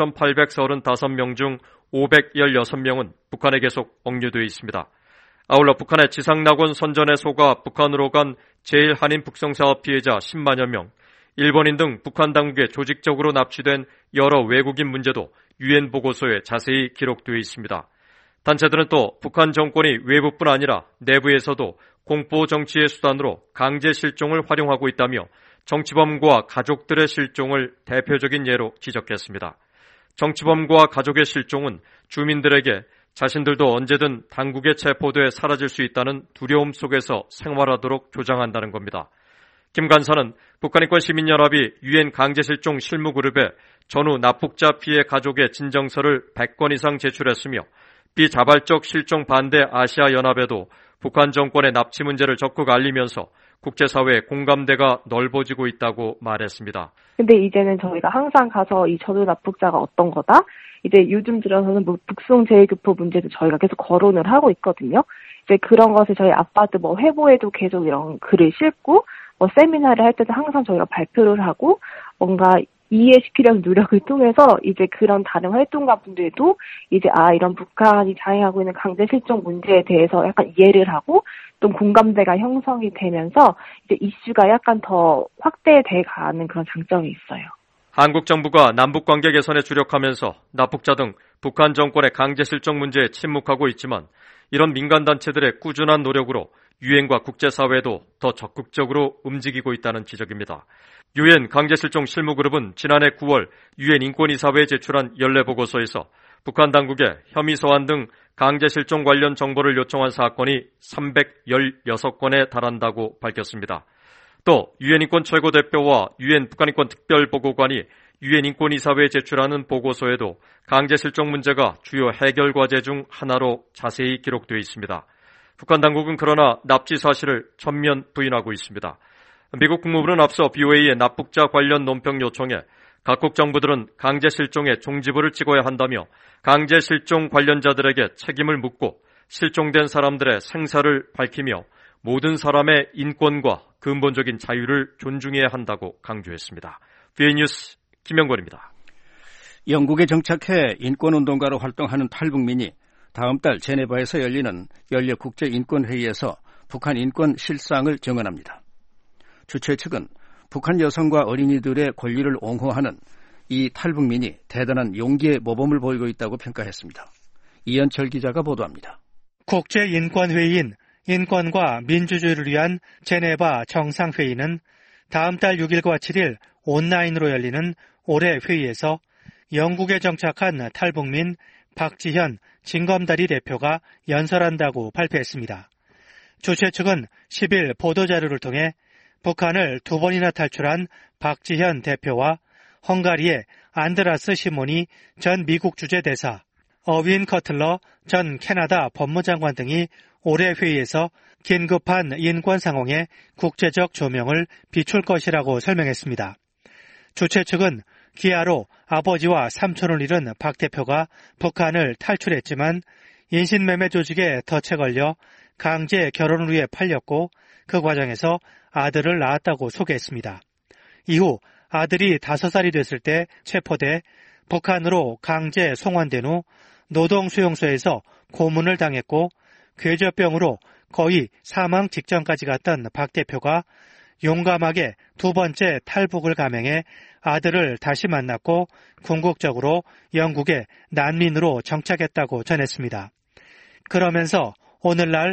Speaker 12: 3,835명 중 516명은 북한에 계속 억류되어 있습니다. 아울러 북한의 지상낙원 선전에 속아 북한으로 간 제1한인 북성사업 피해자 10만여 명, 일본인 등 북한 당국에 조직적으로 납치된 여러 외국인 문제도 유엔 보고서에 자세히 기록되어 있습니다. 단체들은 또 북한 정권이 외부뿐 아니라 내부에서도 공포 정치의 수단으로 강제 실종을 활용하고 있다며 정치범과 가족들의 실종을 대표적인 예로 지적했습니다. 정치범과 가족의 실종은 주민들에게 자신들도 언제든 당국에 체포돼 사라질 수 있다는 두려움 속에서 생활하도록 조장한다는 겁니다. 김 간사는 북한인권시민연합이 유엔 강제실종 실무그룹에 전후 납북자 피해 가족의 진정서를 100건 이상 제출했으며 비자발적 실종 반대 아시아연합에도 북한 정권의 납치 문제를 적극 알리면서 국제사회의 공감대가 넓어지고 있다고 말했습니다.
Speaker 13: 근데 이제는 저희가 항상 가서 이 전후 납북자가 어떤 거다? 이제 요즘 들어서는 뭐 북송 재교포 문제도 저희가 계속 거론을 하고 있거든요. 이제 그런 것을 저희 아빠도 뭐 회보에도 계속 이런 글을 싣고 뭐 세미나를 할 때도 항상 저희가 발표를 하고 뭔가 이해시키려는 노력을 통해서 이제 그런 다른 활동가 분들도 이제 이런 북한이 자행하고 있는 강제 실종 문제에 대해서 약간 이해를 하고 좀 공감대가 형성이 되면서 이제 이슈가 약간 더 확대돼 가는 그런 장점이 있어요.
Speaker 12: 한국 정부가 남북 관계 개선에 주력하면서 납북자 등 북한 정권의 강제 실종 문제에 침묵하고 있지만 이런 민간 단체들의 꾸준한 노력으로 유엔과 국제사회도 더 적극적으로 움직이고 있다는 지적입니다. 유엔 강제실종 실무그룹은 지난해 9월 유엔 인권이사회에 제출한 연례 보고서에서 북한 당국에 혐의 서한 등 강제실종 관련 정보를 요청한 사건이 316건에 달한다고 밝혔습니다. 또 유엔 인권 최고대표와 유엔 북한인권 특별보고관이 유엔 인권이사회에 제출하는 보고서에도 강제실종 문제가 주요 해결 과제 중 하나로 자세히 기록되어 있습니다. 북한 당국은 그러나 납치 사실을 전면 부인하고 있습니다. 미국 국무부는 앞서 BOA의 납북자 관련 논평 요청에 각국 정부들은 강제 실종의 종지부를 찍어야 한다며 강제 실종 관련자들에게 책임을 묻고 실종된 사람들의 생사를 밝히며 모든 사람의 인권과 근본적인 자유를 존중해야 한다고 강조했습니다. BOA 뉴스 김영권입니다.
Speaker 3: 영국에 정착해 인권운동가로 활동하는 탈북민이 다음 달 제네바에서 열리는 연례국제인권회의에서 북한 인권 실상을 정언합니다. 주최 측은 북한 여성과 어린이들의 권리를 옹호하는 이 탈북민이 대단한 용기의 모범을 보이고 있다고 평가했습니다. 이현철 기자가 보도합니다.
Speaker 15: 국제인권회의인 인권과 민주주의를 위한 제네바 정상회의는 다음 달 6일과 7일 온라인으로 열리는 올해 회의에서 영국에 정착한 탈북민 박지현 진검다리 대표가 연설한다고 발표했습니다. 주최 측은 10일 보도자료를 통해 북한을 2번이나 탈출한 박지현 대표와 헝가리의 안드라스 시모니 전 미국 주재대사, 어윈 커틀러 전 캐나다 법무장관 등이 올해 회의에서 긴급한 인권 상황에 국제적 조명을 비출 것이라고 설명했습니다. 주최 측은 기아로 아버지와 삼촌을 잃은 박 대표가 북한을 탈출했지만 인신매매 조직에 덫에 걸려 강제 결혼을 위해 팔렸고 그 과정에서 아들을 낳았다고 소개했습니다. 이후 아들이 5살이 됐을 때 체포돼 북한으로 강제 송환된 후 노동수용소에서 고문을 당했고 궤저병으로 거의 사망 직전까지 갔던 박 대표가 용감하게 2번째 탈북을 감행해 아들을 다시 만났고 궁극적으로 영국에 난민으로 정착했다고 전했습니다. 그러면서 오늘날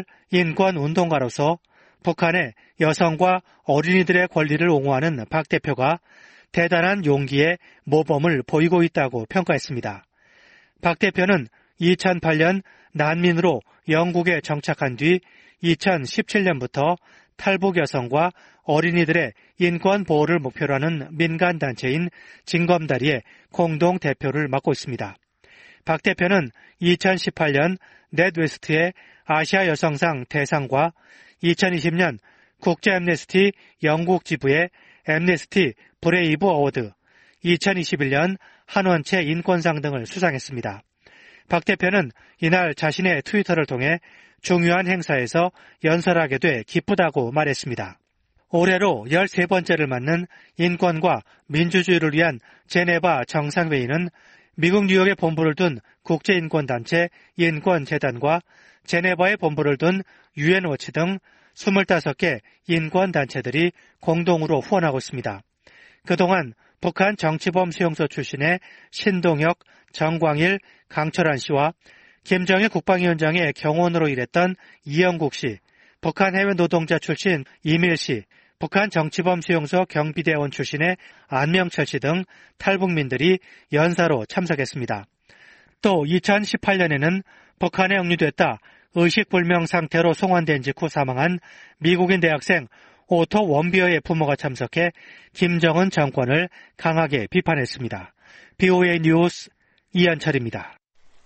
Speaker 15: 인권운동가로서 북한의 여성과 어린이들의 권리를 옹호하는 박 대표가 대단한 용기의 모범을 보이고 있다고 평가했습니다. 박 대표는 2008년 난민으로 영국에 정착한 뒤 2017년부터 탈북 여성과 어린이들의 인권 보호를 단체로 하는 민간단체인 징검다리의 공동 대표를 맡고 있습니다. 박 대표는 2018년 넷웨스트의 아시아 여성상 대상과 2020년 국제 앰네스티 영국 지부의 앰네스티 브레이브 어워드, 2021년 한원체 인권상 등을 수상했습니다. 박 대표는 이날 자신의 트위터를 통해 중요한 행사에서 연설하게 돼 기쁘다고 말했습니다. 올해로 13번째를 맞는 인권과 민주주의를 위한 제네바 정상회의는 미국 뉴욕에 본부를 둔 국제인권단체 인권재단과 제네바에 본부를 둔 유엔워치 등 25개 인권단체들이 공동으로 후원하고 있습니다. 그동안 북한 정치범 수용소 출신의 신동혁, 정광일, 강철환 씨와 김정일 국방위원장의 경호원으로 일했던 이영국 씨, 북한 해외 노동자 출신 이밀 씨, 북한 정치범 수용소 경비대원 출신의 안명철 씨 등 탈북민들이 연사로 참석했습니다. 또 2018년에는 북한에 억류됐다 의식불명 상태로 송환된 직후 사망한 미국인 대학생 오토 원비어의 부모가 참석해 김정은 정권을 강하게 비판했습니다. BOA 뉴스 이한철입니다.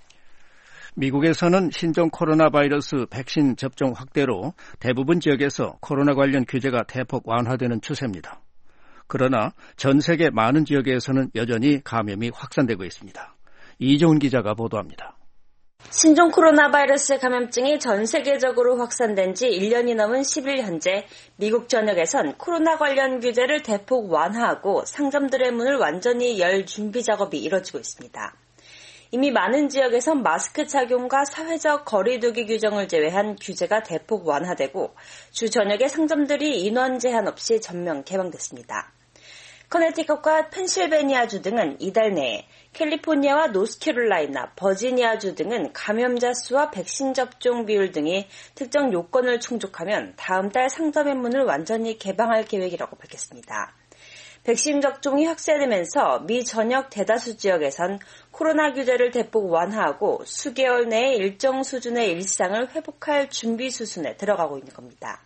Speaker 3: 미국에서는 신종 코로나 바이러스 백신 접종 확대로 대부분 지역에서 코로나 관련 규제가 대폭 완화되는 추세입니다. 그러나 전 세계 많은 지역에서는 여전히 감염이 확산되고 있습니다. 이종훈 기자가 보도합니다.
Speaker 9: 신종 코로나 바이러스 감염증이 전 세계적으로 확산된 지 1년이 넘은 10일 현재 미국 전역에선 코로나 관련 규제를 대폭 완화하고 상점들의 문을 완전히 열 준비 작업이 이뤄지고 있습니다. 이미 많은 지역에선 마스크 착용과 사회적 거리 두기 규정을 제외한 규제가 대폭 완화되고 주 전역의 상점들이 인원 제한 없이 전면 개방됐습니다. 커네티컷과 펜실베니아주 등은 이달 내에, 캘리포니아와 노스캐롤라이나, 버지니아주 등은 감염자 수와 백신 접종 비율 등이 특정 요건을 충족하면 다음 달 상점의 문을 완전히 개방할 계획이라고 밝혔습니다. 백신 접종이 확대되면서 미 전역 대다수 지역에선 코로나 규제를 대폭 완화하고 수개월 내에 일정 수준의 일상을 회복할 준비 수순에 들어가고 있는 겁니다.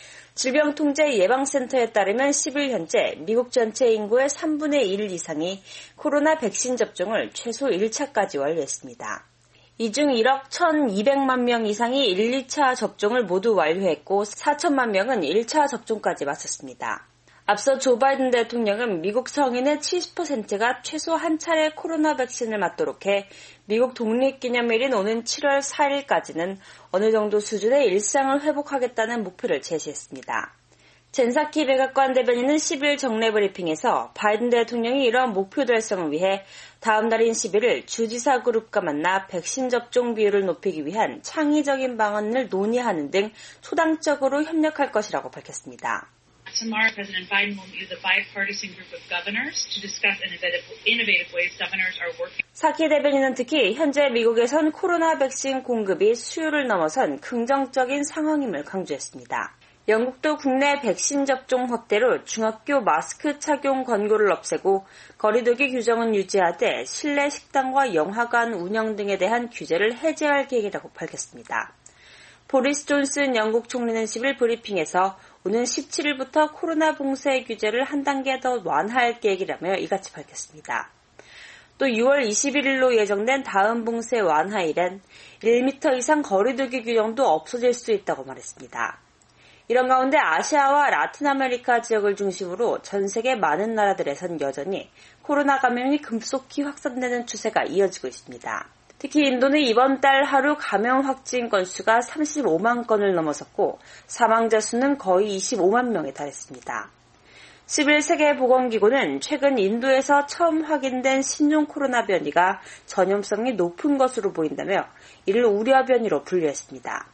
Speaker 9: 질병통제예방센터에 따르면 10일 현재 미국 전체 인구의 3분의 1 이상이 코로나 백신 접종을 최소 1차까지 완료했습니다. 이 중 1억 1,200만 명 이상이 1, 2차 접종을 모두 완료했고 4천만 명은 1차 접종까지 마쳤습니다. 앞서 조 바이든 대통령은 미국 성인의 70%가 최소 한 차례 코로나 백신을 맞도록 해 미국 독립기념일인 오는 7월 4일까지는 어느 정도 수준의 일상을 회복하겠다는 목표를 제시했습니다. 젠사키 백악관 대변인은 10일 정례 브리핑에서 바이든 대통령이 이러한 목표 달성을 위해 다음 달인 11일 주지사 그룹과 만나 백신 접종 비율을 높이기 위한 창의적인 방안을 논의하는 등 초당적으로 협력할 것이라고 밝혔습니다.
Speaker 16: Tomorrow, President Biden will meet with a bipartisan group of governors to discuss innovative ways governors are working.
Speaker 9: 사키 대변인은 특히 현재 미국에선 코로나 백신 공급이 수요를 넘어선 긍정적인 상황임을 강조했습니다. 영국도 국내 백신 접종 확대로 중학교 마스크 착용 권고를 없애고 거리두기 규정은 유지하되 실내 식당과 영화관 운영 등에 대한 규제를 해제할 계획이라고 밝혔습니다. 보리스 존슨 영국 총리는 10일 브리핑에서 오는 17일부터 코로나 봉쇄 규제를 한 단계 더 완화할 계획이라며 이같이 밝혔습니다. 또 6월 21일로 예정된 다음 봉쇄 완화일엔 1m 이상 거리두기 규정도 없어질 수 있다고 말했습니다. 이런 가운데 아시아와 라틴 아메리카 지역을 중심으로 전 세계 많은 나라들에선 여전히 코로나 감염이 급속히 확산되는 추세가 이어지고 있습니다. 특히 인도는 이번 달 하루 감염 확진 건수가 35만 건을 넘어섰고 사망자 수는 거의 25만 명에 달했습니다. 10일 세계보건기구는 최근 인도에서 처음 확인된 신종 코로나 변이가 전염성이 높은 것으로 보인다며 이를 우려 변이로 분류했습니다.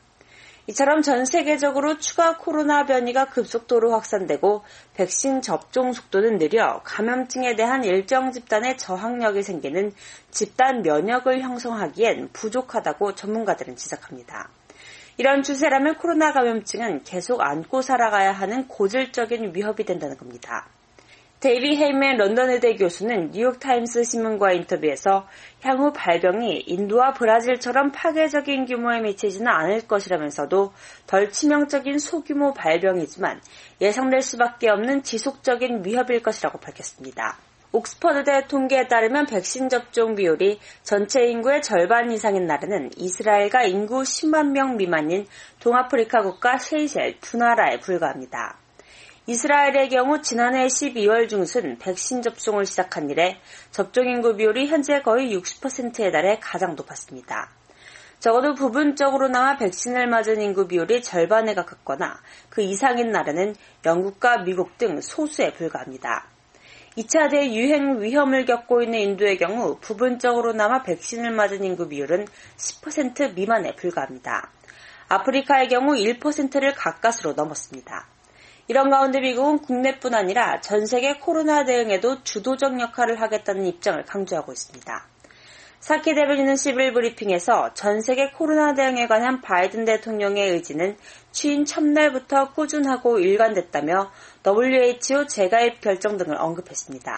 Speaker 9: 이처럼 전 세계적으로 추가 코로나 변이가 급속도로 확산되고 백신 접종 속도는 느려 감염증에 대한 일정 집단의 저항력이 생기는 집단 면역을 형성하기엔 부족하다고 전문가들은 지적합니다. 이런 추세라면 코로나 감염증은 계속 안고 살아가야 하는 고질적인 위협이 된다는 겁니다. 데이비 헤이맨 런던 의대 교수는 뉴욕타임스 신문과의 인터뷰에서 향후 발병이 인도와 브라질처럼 파괴적인 규모에 미치지는 않을 것이라면서도 덜 치명적인 소규모 발병이지만 예상될 수밖에 없는 지속적인 위협일 것이라고 밝혔습니다. 옥스퍼드대 통계에 따르면 백신 접종 비율이 전체 인구의 절반 이상인 나라는 이스라엘과 인구 10만 명 미만인 동아프리카 국가 세이셀 두 나라에 불과합니다. 이스라엘의 경우 지난해 12월 중순 백신 접종을 시작한 이래 접종 인구 비율이 현재 거의 60%에 달해 가장 높았습니다. 적어도 부분적으로나마 백신을 맞은 인구 비율이 절반에 가깝거나 그 이상인 나라는 영국과 미국 등 소수에 불과합니다. 2차 대유행 위험을 겪고 있는 인도의 경우 부분적으로나마 백신을 맞은 인구 비율은 10% 미만에 불과합니다. 아프리카의 경우 1%를 가까스로 넘었습니다. 이런 가운데 미국은 국내뿐 아니라 전 세계 코로나 대응에도 주도적 역할을 하겠다는 입장을 강조하고 있습니다. 사키 대변인은 10일 브리핑에서 전 세계 코로나 대응에 관한 바이든 대통령의 의지는 취임 첫날부터 꾸준하고 일관됐다며 WHO 재가입 결정 등을 언급했습니다.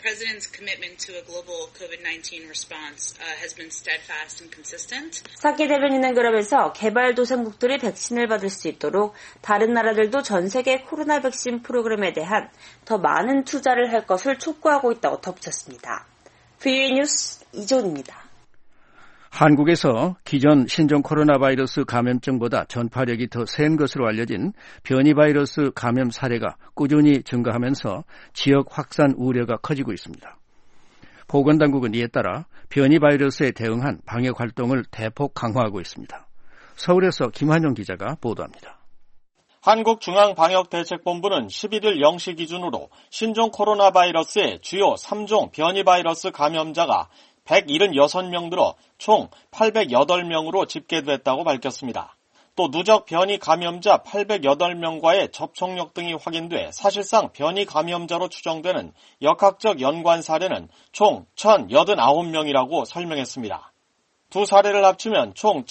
Speaker 9: 사키 대변인은 그러면서 개발도상국들이 백신을 받을 수 있도록 다른 나라들도 전 세계 코로나 백신 프로그램에 대한 더 많은 투자를 할 것을 촉구하고 있다고 덧붙였습니다. VOA 뉴스 이존입니다.
Speaker 3: 한국에서 기존 신종 코로나 바이러스 감염증보다 전파력이 더 센 것으로 알려진 변이 바이러스 감염 사례가 꾸준히 증가하면서 지역 확산 우려가 커지고 있습니다. 보건당국은 이에 따라 변이 바이러스에 대응한 방역 활동을 대폭 강화하고 있습니다. 서울에서 김한용 기자가 보도합니다.
Speaker 17: 한국중앙방역대책본부는 11일 0시 기준으로 신종 코로나 바이러스의 주요 3종 변이 바이러스 감염자가 176명 들어 총 808명으로 집계됐다고 밝혔습니다. 또 누적 변이 감염자 808명과의 접촉력 등이 확인돼 사실상 변이 감염자로 추정되는 역학적 연관 사례는 총 1,089명이라고 설명했습니다. 두 사례를 합치면 총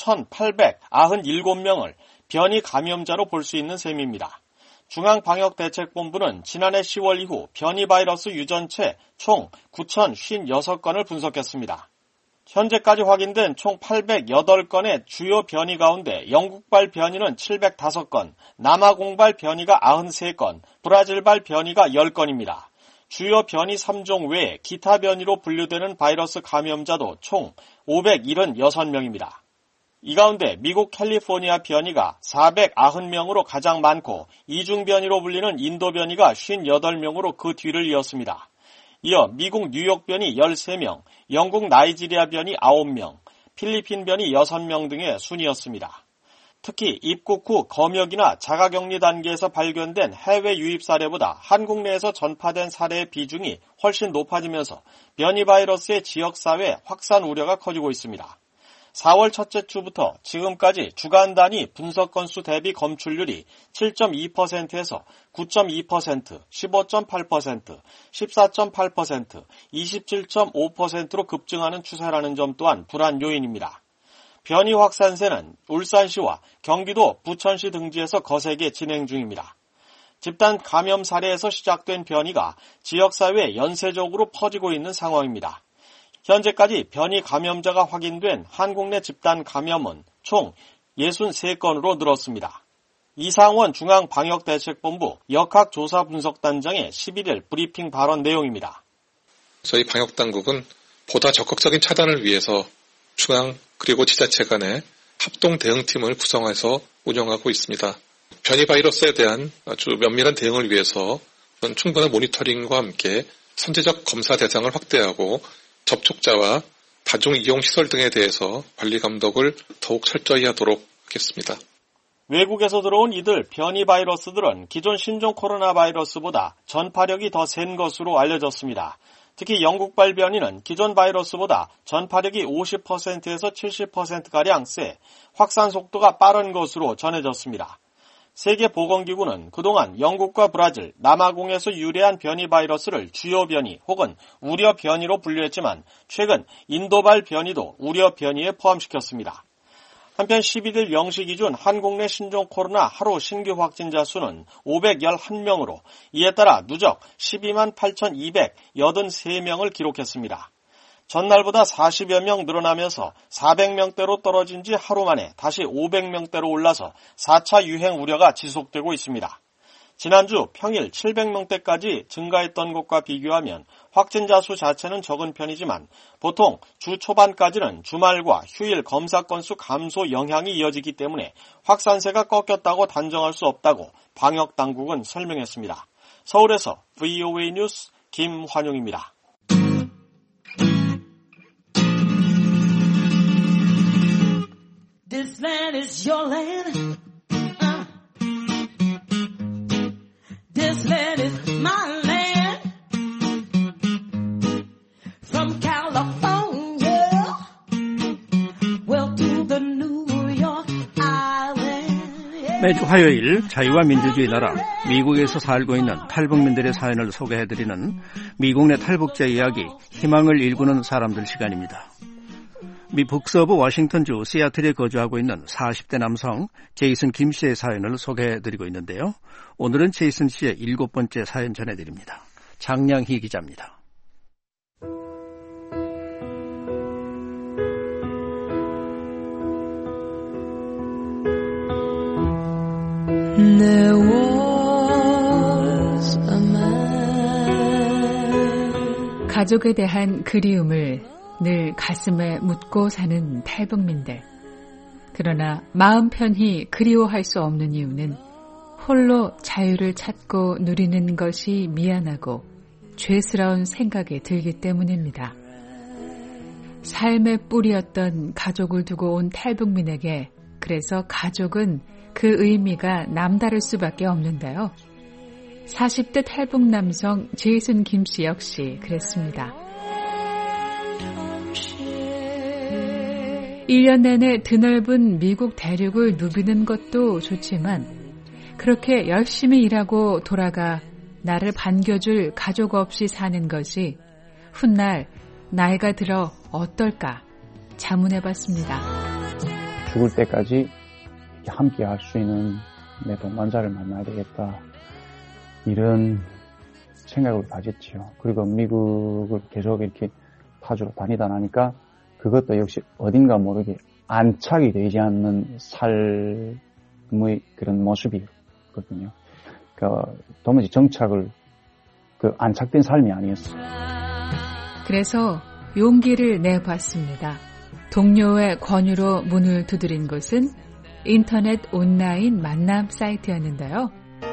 Speaker 17: 1,897명을 변이 감염자로 볼 수 있는 셈입니다. 중앙방역대책본부는 지난해 10월 이후 변이 바이러스 유전체 총 9,056건을 분석했습니다. 현재까지 확인된 총 808건의 주요 변이 가운데 영국발 변이는 705건, 남아공발 변이가 93건, 브라질발 변이가 10건입니다. 주요 변이 3종 외에 기타 변이로 분류되는 바이러스 감염자도 총 576명입니다. 이 가운데 미국 캘리포니아 변이가 490명으로 가장 많고 이중 변이로 불리는 인도 변이가 58명으로 그 뒤를 이었습니다. 이어 미국 뉴욕 변이 13명, 영국 나이지리아 변이 9명, 필리핀 변이 6명 등의 순이었습니다. 특히 입국 후 검역이나 자가격리 단계에서 발견된 해외 유입 사례보다 한국 내에서 전파된 사례의 비중이 훨씬 높아지면서 변이 바이러스의 지역사회 확산 우려가 커지고 있습니다. 4월 첫째 주부터 지금까지 주간 단위 분석 건수 대비 검출률이 7.2%에서 9.2%, 15.8%, 14.8%, 27.5%로 급증하는 추세라는 점 또한 불안 요인입니다. 변이 확산세는 울산시와 경기도 부천시 등지에서 거세게 진행 중입니다. 집단 감염 사례에서 시작된 변이가 지역사회에 연쇄적으로 퍼지고 있는 상황입니다. 현재까지 변이 감염자가 확인된 한국 내 집단 감염은 총 63건으로 늘었습니다. 이상원 중앙방역대책본부 역학조사분석단장의 11일 브리핑 발언 내용입니다.
Speaker 18: 저희 방역당국은 보다 적극적인 차단을 위해서 중앙 그리고 지자체 간의 합동 대응팀을 구성해서 운영하고 있습니다. 변이 바이러스에 대한 아주 면밀한 대응을 위해서 충분한 모니터링과 함께 선제적 검사 대상을 확대하고 접촉자와 다중 이용 시설 등에 대해서 관리 감독을 더욱 철저히 하도록 하겠습니다.
Speaker 17: 외국에서 들어온 이들 변이 바이러스들은 기존 신종 코로나 바이러스보다 전파력이 더 센 것으로 알려졌습니다. 특히 영국발 변이는 기존 바이러스보다 전파력이 50%에서 70%가량 세, 확산 속도가 빠른 것으로 전해졌습니다. 세계보건기구는 그동안 영국과 브라질, 남아공에서 유래한 변이 바이러스를 주요 변이 혹은 우려 변이로 분류했지만 최근 인도발 변이도 우려 변이에 포함시켰습니다. 한편 11일 0시 기준 한국 내 신종 코로나 하루 신규 확진자 수는 511명으로 이에 따라 누적 12만 8,283명을 기록했습니다. 전날보다 40여 명 늘어나면서 400명대로 떨어진 지 하루 만에 다시 500명대로 올라서 4차 유행 우려가 지속되고 있습니다. 지난주 평일 700명대까지 증가했던 것과 비교하면 확진자 수 자체는 적은 편이지만 보통 주 초반까지는 주말과 휴일 검사 건수 감소 영향이 이어지기 때문에 확산세가 꺾였다고 단정할 수 없다고 방역당국은 설명했습니다. 서울에서 VOA 뉴스 김환용입니다.
Speaker 19: This land is your land. This land is my land. From California, well to the New York Island.
Speaker 3: 매주 화요일 자유와 민주주의 나라 미국에서 살고 있는 탈북민들의 사연을 소개해드리는 미국 내 탈북자 이야기, 희망을 일구는 사람들 시간입니다. 미 북서부 워싱턴주 시애틀에 거주하고 있는 40대 남성 제이슨 김 씨의 사연을 소개해드리고 있는데요. 오늘은 제이슨 씨의 7번째 사연 전해드립니다. 장량희 기자입니다.
Speaker 19: There was a man.
Speaker 20: 가족에 대한 그리움을 늘 가슴에 묻고 사는 탈북민들. 그러나 마음 편히 그리워할 수 없는 이유는 홀로 자유를 찾고 누리는 것이 미안하고 죄스러운 생각이 들기 때문입니다. 삶의 뿌리였던 가족을 두고 온 탈북민에게 그래서 가족은 그 의미가 남다를 수밖에 없는데요. 40대 탈북 남성 제이슨 김 씨 역시 그랬습니다. 1년 내내 드넓은 미국 대륙을 누비는 것도 좋지만 그렇게 열심히 일하고 돌아가 나를 반겨줄 가족 없이 사는 것이 훗날 나이가 들어 어떨까 자문해봤습니다.
Speaker 21: 죽을 때까지 함께 할 수 있는 내 동반자를 만나야 되겠다. 이런 생각을 가졌지요. 그리고 미국을 계속 이렇게 파주로 다니다 나니까 그것도 역시 어딘가 모르게 안착이 되지 않는 삶의 그런 모습이거든요. 그러니까 도무지 정착을 안착된 삶이 아니었어요.
Speaker 20: 그래서 용기를 내봤습니다. 동료의 권유로 문을 두드린 곳은 인터넷 온라인 만남 사이트였는데요.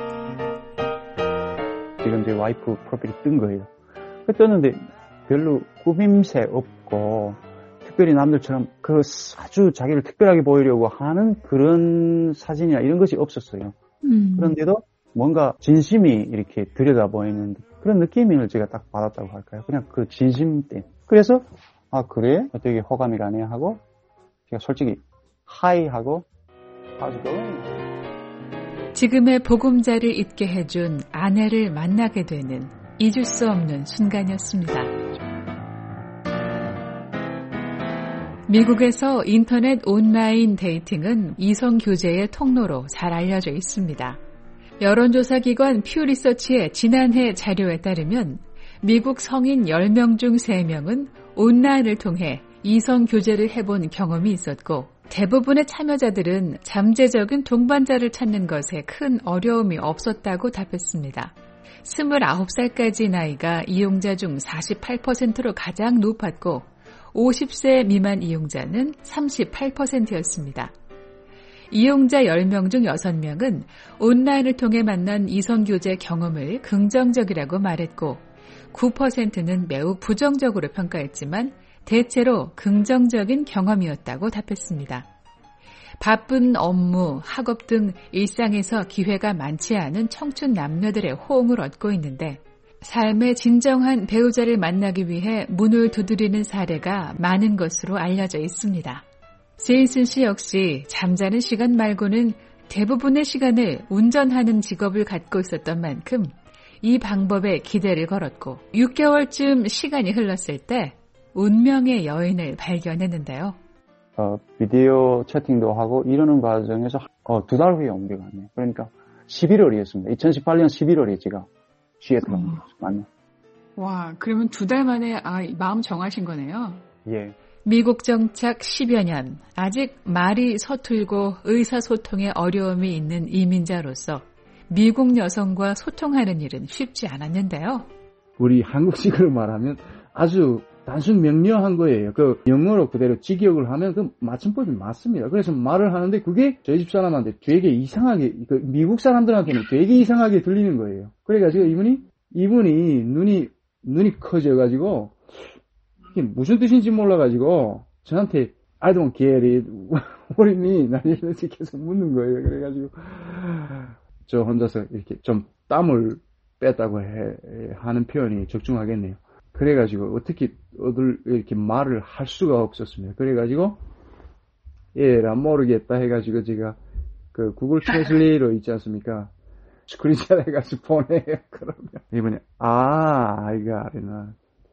Speaker 21: 지금 제 와이프 프로필이 뜬 거예요. 떴는데 별로 꾸밈새 없고 특별히 남들처럼 아주 자기를 특별하게 보이려고 하는 그런 사진이나 이런 것이 없었어요. 그런데도 뭔가 진심이 이렇게 들여다보이는 그런 느낌을 제가 딱 받았다고 할까요? 그냥 그 진심 때문에. 그래서 그래? 되게 호감이 가네 하고 제가 솔직히 하이 하고 How's it going?
Speaker 20: 지금의 보금자를 잊게 해준 아내를 만나게 되는 잊을 수 없는 순간이었습니다. 미국에서 인터넷 온라인 데이팅은 이성 교제의 통로로 잘 알려져 있습니다. 여론조사기관 퓨 리서치의 지난해 자료에 따르면 미국 성인 10명 중 3명은 온라인을 통해 이성 교제를 해본 경험이 있었고 대부분의 참여자들은 잠재적인 동반자를 찾는 것에 큰 어려움이 없었다고 답했습니다. 29살까지 나이가 이용자 중 48%로 가장 높았고 50세 미만 이용자는 38%였습니다. 이용자 10명 중 6명은 온라인을 통해 만난 이성교제 경험을 긍정적이라고 말했고 9%는 매우 부정적으로 평가했지만 대체로 긍정적인 경험이었다고 답했습니다. 바쁜 업무, 학업 등 일상에서 기회가 많지 않은 청춘 남녀들의 호응을 얻고 있는데 삶의 진정한 배우자를 만나기 위해 문을 두드리는 사례가 많은 것으로 알려져 있습니다. 제이슨 씨 역시 잠자는 시간 말고는 대부분의 시간을 운전하는 직업을 갖고 있었던 만큼 이 방법에 기대를 걸었고 6개월쯤 시간이 흘렀을 때 운명의 여인을 발견했는데요.
Speaker 21: 비디오 채팅도 하고 이러는 과정에서 2달 후에 옮겨갔네요. 그러니까 11월이었습니다. 2018년 11월에 제가 시애틀로 옮겨갔어요.
Speaker 20: 와, 그러면 2달 만에 마음 정하신 거네요.
Speaker 21: 예.
Speaker 20: 미국 정착 10여 년, 아직 말이 서툴고 의사소통에 어려움이 있는 이민자로서 미국 여성과 소통하는 일은 쉽지 않았는데요.
Speaker 1: 우리 한국식으로 말하면 아주 단순 명료한 거예요. 그 영어로 그대로 직역을 하면 그 맞춤법이 맞습니다. 그래서 말을 하는데 그게 저희 집 사람한테 되게 이상하게, 그 미국 사람들한테는 되게 이상하게 들리는 거예요. 그래가지고 이분이 눈이 커져가지고 이게 무슨 뜻인지 몰라가지고 저한테 I don't get it. What do you mean? 이렇게 계속 묻는 거예요. 그래가지고 저 혼자서 이렇게 좀 땀을 뺐다고 하는 표현이 적중하겠네요. 그래가지고 어떻게 이렇게 말을 할 수가 없었습니다. 그래가지고 난 모르겠다 해가지고 제가 그 구글 트랜슬레이터 있지 않습니까? 스크린샷 해가지고 보내요. 그러면 이번에 이거 아니나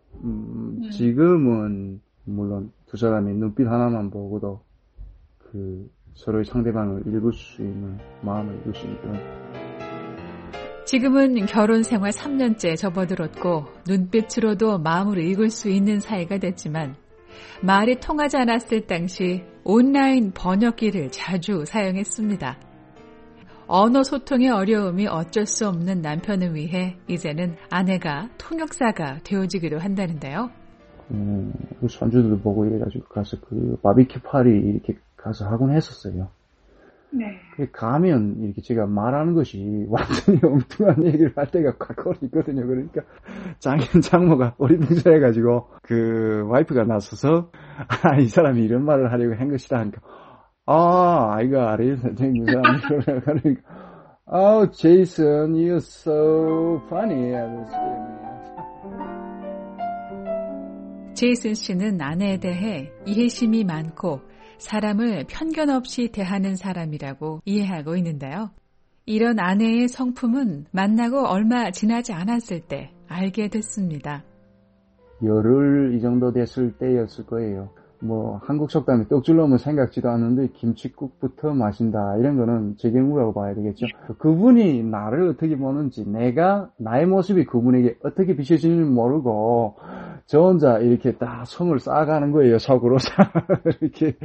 Speaker 1: 지금은 물론 두 사람이 눈빛 하나만 보고도 그 서로의 상대방을 읽을 수 있는 마음을 읽을 수 있는.
Speaker 20: 지금은 결혼 생활 3년째 접어들었고 눈빛으로도 마음을 읽을 수 있는 사이가 됐지만 말이 통하지 않았을 당시 온라인 번역기를 자주 사용했습니다. 언어 소통의 어려움이 어쩔 수 없는 남편을 위해 이제는 아내가 통역사가 되어주기도 한다는데요.
Speaker 1: 손주들도 보고 이래가지고 가서 그 바비큐 파티 이렇게 가서 하곤 했었어요.
Speaker 20: 네.
Speaker 1: 가면 이렇게 제가 말하는 것이 완전히 엉뚱한 얘기를 할 때가 가끔 있거든요. 그러니까 장모가 어리둥절해가지고 그 와이프가 나서서 이 사람이 이런 말을 하려고 한 것이다 하니까 이거 알아요 선생님. 이 사람이 그러니까 Jason, you're so funny.
Speaker 20: 제이슨 씨는 아내에 대해 이해심이 많고 사람을 편견 없이 대하는 사람이라고 이해하고 있는데요. 이런 아내의 성품은 만나고 얼마 지나지 않았을 때 알게 됐습니다.
Speaker 1: 열흘 이 정도 됐을 때였을 거예요. 한국 속담에 떡줄 넣으면 생각지도 않는데 김칫국부터 마신다. 이런 거는 제 경우라고 봐야 되겠죠. 그분이 나를 어떻게 보는지, 나의 모습이 그분에게 어떻게 비춰지는지 모르고 저 혼자 이렇게 딱 성을 쌓아가는 거예요. 속으로 이렇게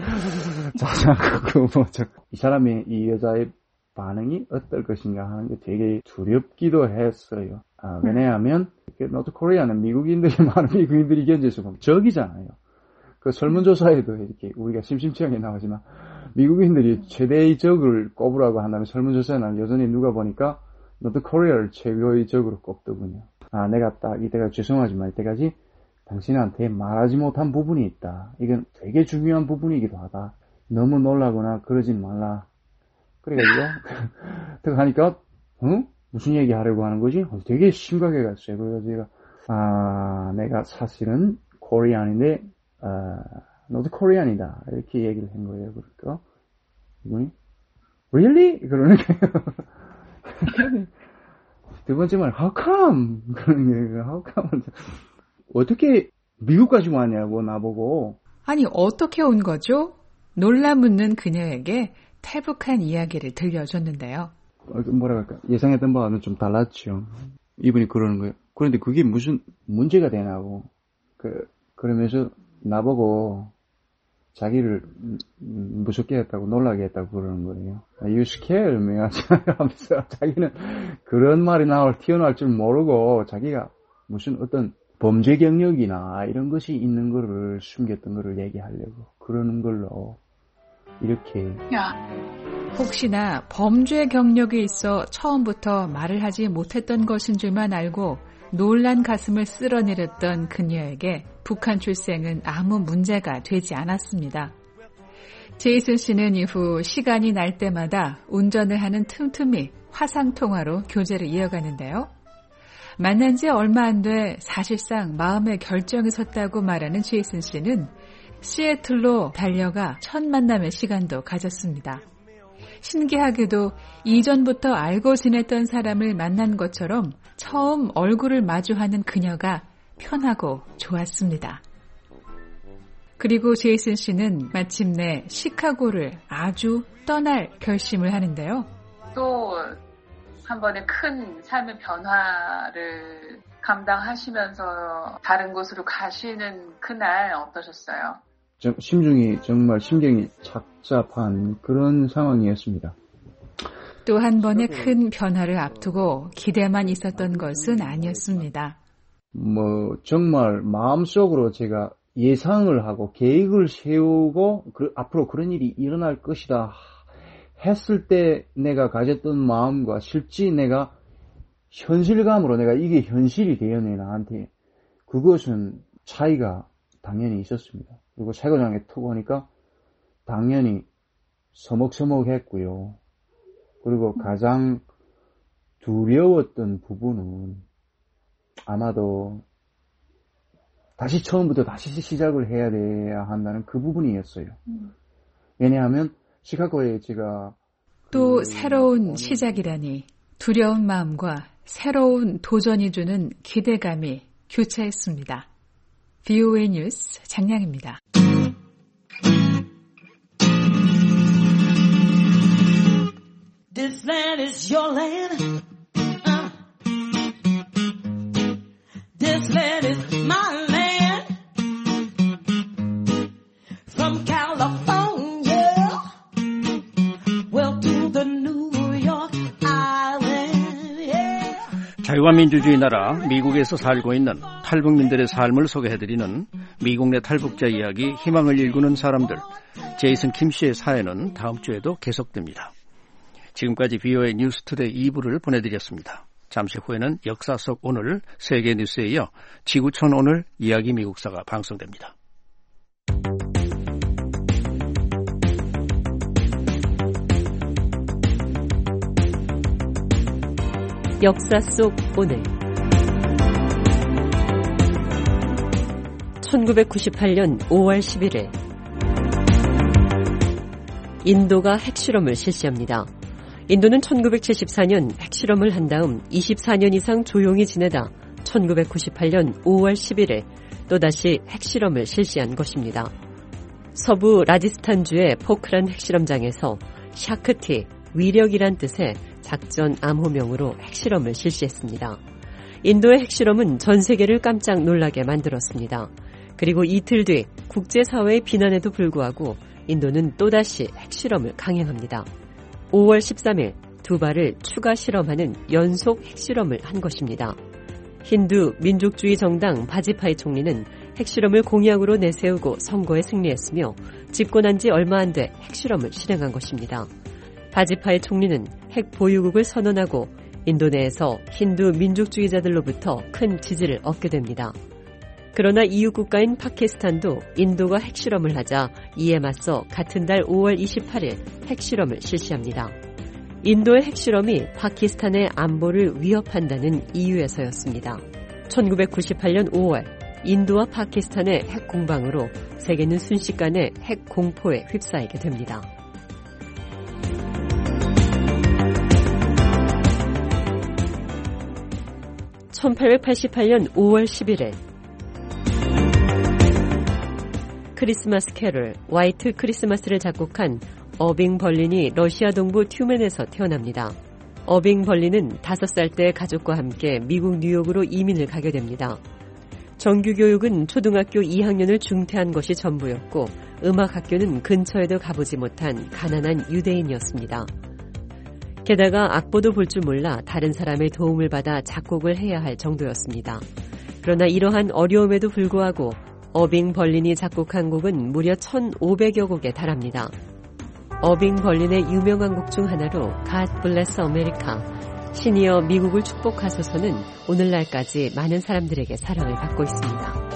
Speaker 1: 자작하고 이 사람이 이 여자의 반응이 어떨 것인가 하는 게 되게 두렵기도 했어요. 왜냐하면 노트 코리아는 미국인들이 많은 미국인들이 견제해서 보면 적이잖아요. 그 설문조사에도 이렇게 우리가 심심치하게 나오지만 미국인들이 최대의 적을 꼽으라고 한다면 설문조사에는 여전히 누가 보니까 노트 코리아를 최고의 적으로 꼽더군요. 내가 딱 이때가 죄송하지만 이때까지 당신한테 말하지 못한 부분이 있다. 이건 되게 중요한 부분이기도 하다. 너무 놀라거나 그러진 말라. 그래가지고 딱 하니까 무슨 얘기 하려고 하는 거지? 되게 심각해 갔어요. 그래서 제가 내가 사실은 코리안인데 너도 코리안이다. 이렇게 얘기를 한 거예요. 그러니까 이분이 Really? 그러는 거예요. 두 번째 말 How come? 그러는 거예요. How come? 어떻게 미국까지 왔냐고 나보고.
Speaker 20: 아니 어떻게 온 거죠? 놀라 묻는 그녀에게 탈북한 이야기를 들려줬는데요.
Speaker 1: 뭐라 할까? 예상했던 바와는 좀 달랐죠. 이분이 그러는 거예요. 그런데 그게 무슨 문제가 되냐고. 그러면서 나보고 자기를 무섭게 했다고 놀라게 했다고 그러는 거예요. You scare me 하면서 자기는 그런 말이 튀어나올 줄 모르고 자기가 무슨 어떤 범죄 경력이나 이런 것이 있는 거를 숨겼던 거를 얘기하려고 그러는 걸로 이렇게.
Speaker 20: 혹시나 범죄 경력이 있어 처음부터 말을 하지 못했던 것인 줄만 알고 놀란 가슴을 쓸어내렸던 그녀에게 북한 출생은 아무 문제가 되지 않았습니다. 제이슨 씨는 이후 시간이 날 때마다 운전을 하는 틈틈이 화상통화로 교제를 이어가는데요. 만난 지 얼마 안 돼 사실상 마음의 결정이 섰다고 말하는 제이슨 씨는 시애틀로 달려가 첫 만남의 시간도 가졌습니다. 신기하게도 이전부터 알고 지냈던 사람을 만난 것처럼 처음 얼굴을 마주하는 그녀가 편하고 좋았습니다. 그리고 제이슨 씨는 마침내 시카고를 아주 떠날 결심을 하는데요.
Speaker 2: 또 한 번의 큰 삶의 변화를 감당하시면서 다른 곳으로 가시는 그날 어떠셨어요?
Speaker 1: 심경이 착잡한 그런 상황이었습니다.
Speaker 20: 또 한 번의 큰 변화를 앞두고 기대만 있었던 것은 아니었습니다.
Speaker 1: 정말 마음속으로 제가 예상을 하고 계획을 세우고 앞으로 그런 일이 일어날 것이다 했을 때 내가 가졌던 마음과 실제 내가 현실감으로 내가 이게 현실이 되었네 나한테. 그것은 차이가 당연히 있었습니다. 그리고 세거장에 툭 오니까 당연히 서먹서먹했고요. 그리고 가장 두려웠던 부분은 아마도 다시 처음부터 다시 시작을 해야 한다는 그 부분이었어요. 왜냐하면 시카고에 제가
Speaker 20: 또 새로운 시작이라니 두려운 마음과 새로운 도전이 주는 기대감이 교차했습니다. VOA 뉴스 장량입니다.
Speaker 19: This land is your land. This land is my land. From California, well to the New York Island. Yeah.
Speaker 3: 자유와 민주주의 나라 미국에서 살고 있는 탈북민들의 삶을 소개해드리는 미국 내 탈북자 이야기 희망을 일구는 사람들. 제이슨 킴 씨의 사연은 다음 주에도 계속됩니다. 지금까지 VOA 뉴스투데이 2부를 보내드렸습니다. 잠시 후에는 역사 속 오늘 세계 뉴스에 이어 지구촌 오늘 이야기 미국사가 방송됩니다.
Speaker 22: 역사 속 오늘 1998년 5월 11일 인도가 핵실험을 실시합니다. 인도는 1974년 핵실험을 한 다음 24년 이상 조용히 지내다 1998년 5월 11일 또다시 핵실험을 실시한 것입니다. 서부 라지스탄주의 포크란 핵실험장에서 샤크티, 위력이란 뜻의 작전 암호명으로 핵실험을 실시했습니다. 인도의 핵실험은 전 세계를 깜짝 놀라게 만들었습니다. 그리고 이틀 뒤 국제사회의 비난에도 불구하고 인도는 또다시 핵실험을 강행합니다. 5월 13일 두 발을 추가 실험하는 연속 핵실험을 한 것입니다. 힌두 민족주의 정당 바지파이 총리는 핵실험을 공약으로 내세우고 선거에 승리했으며 집권한 지 얼마 안 돼 핵실험을 실행한 것입니다. 바지파이 총리는 핵 보유국을 선언하고 인도 내에서 힌두 민족주의자들로부터 큰 지지를 얻게 됩니다. 그러나 이웃 국가인 파키스탄도 인도가 핵실험을 하자 이에 맞서 같은 달 5월 28일 핵실험을 실시합니다. 인도의 핵실험이 파키스탄의 안보를 위협한다는 이유에서였습니다. 1998년 5월 인도와 파키스탄의 핵 공방으로 세계는 순식간에 핵 공포에 휩싸이게 됩니다. (1888년 5월 11일) 크리스마스 캐럴, 화이트 크리스마스를 작곡한 어빙 벌린이 러시아 동부 튜멘에서 태어납니다. 어빙 벌린은 5살 때 가족과 함께 미국 뉴욕으로 이민을 가게 됩니다. 정규 교육은 초등학교 2학년을 중퇴한 것이 전부였고 음악학교는 근처에도 가보지 못한 가난한 유대인이었습니다. 게다가 악보도 볼 줄 몰라 다른 사람의 도움을 받아 작곡을 해야 할 정도였습니다. 그러나 이러한 어려움에도 불구하고 어빙 벌린이 작곡한 곡은 무려 1,500여 곡에 달합니다. 어빙 벌린의 유명한 곡 중 하나로 God Bless America, 신이여 미국을 축복하소서는 오늘날까지 많은 사람들에게 사랑을 받고 있습니다.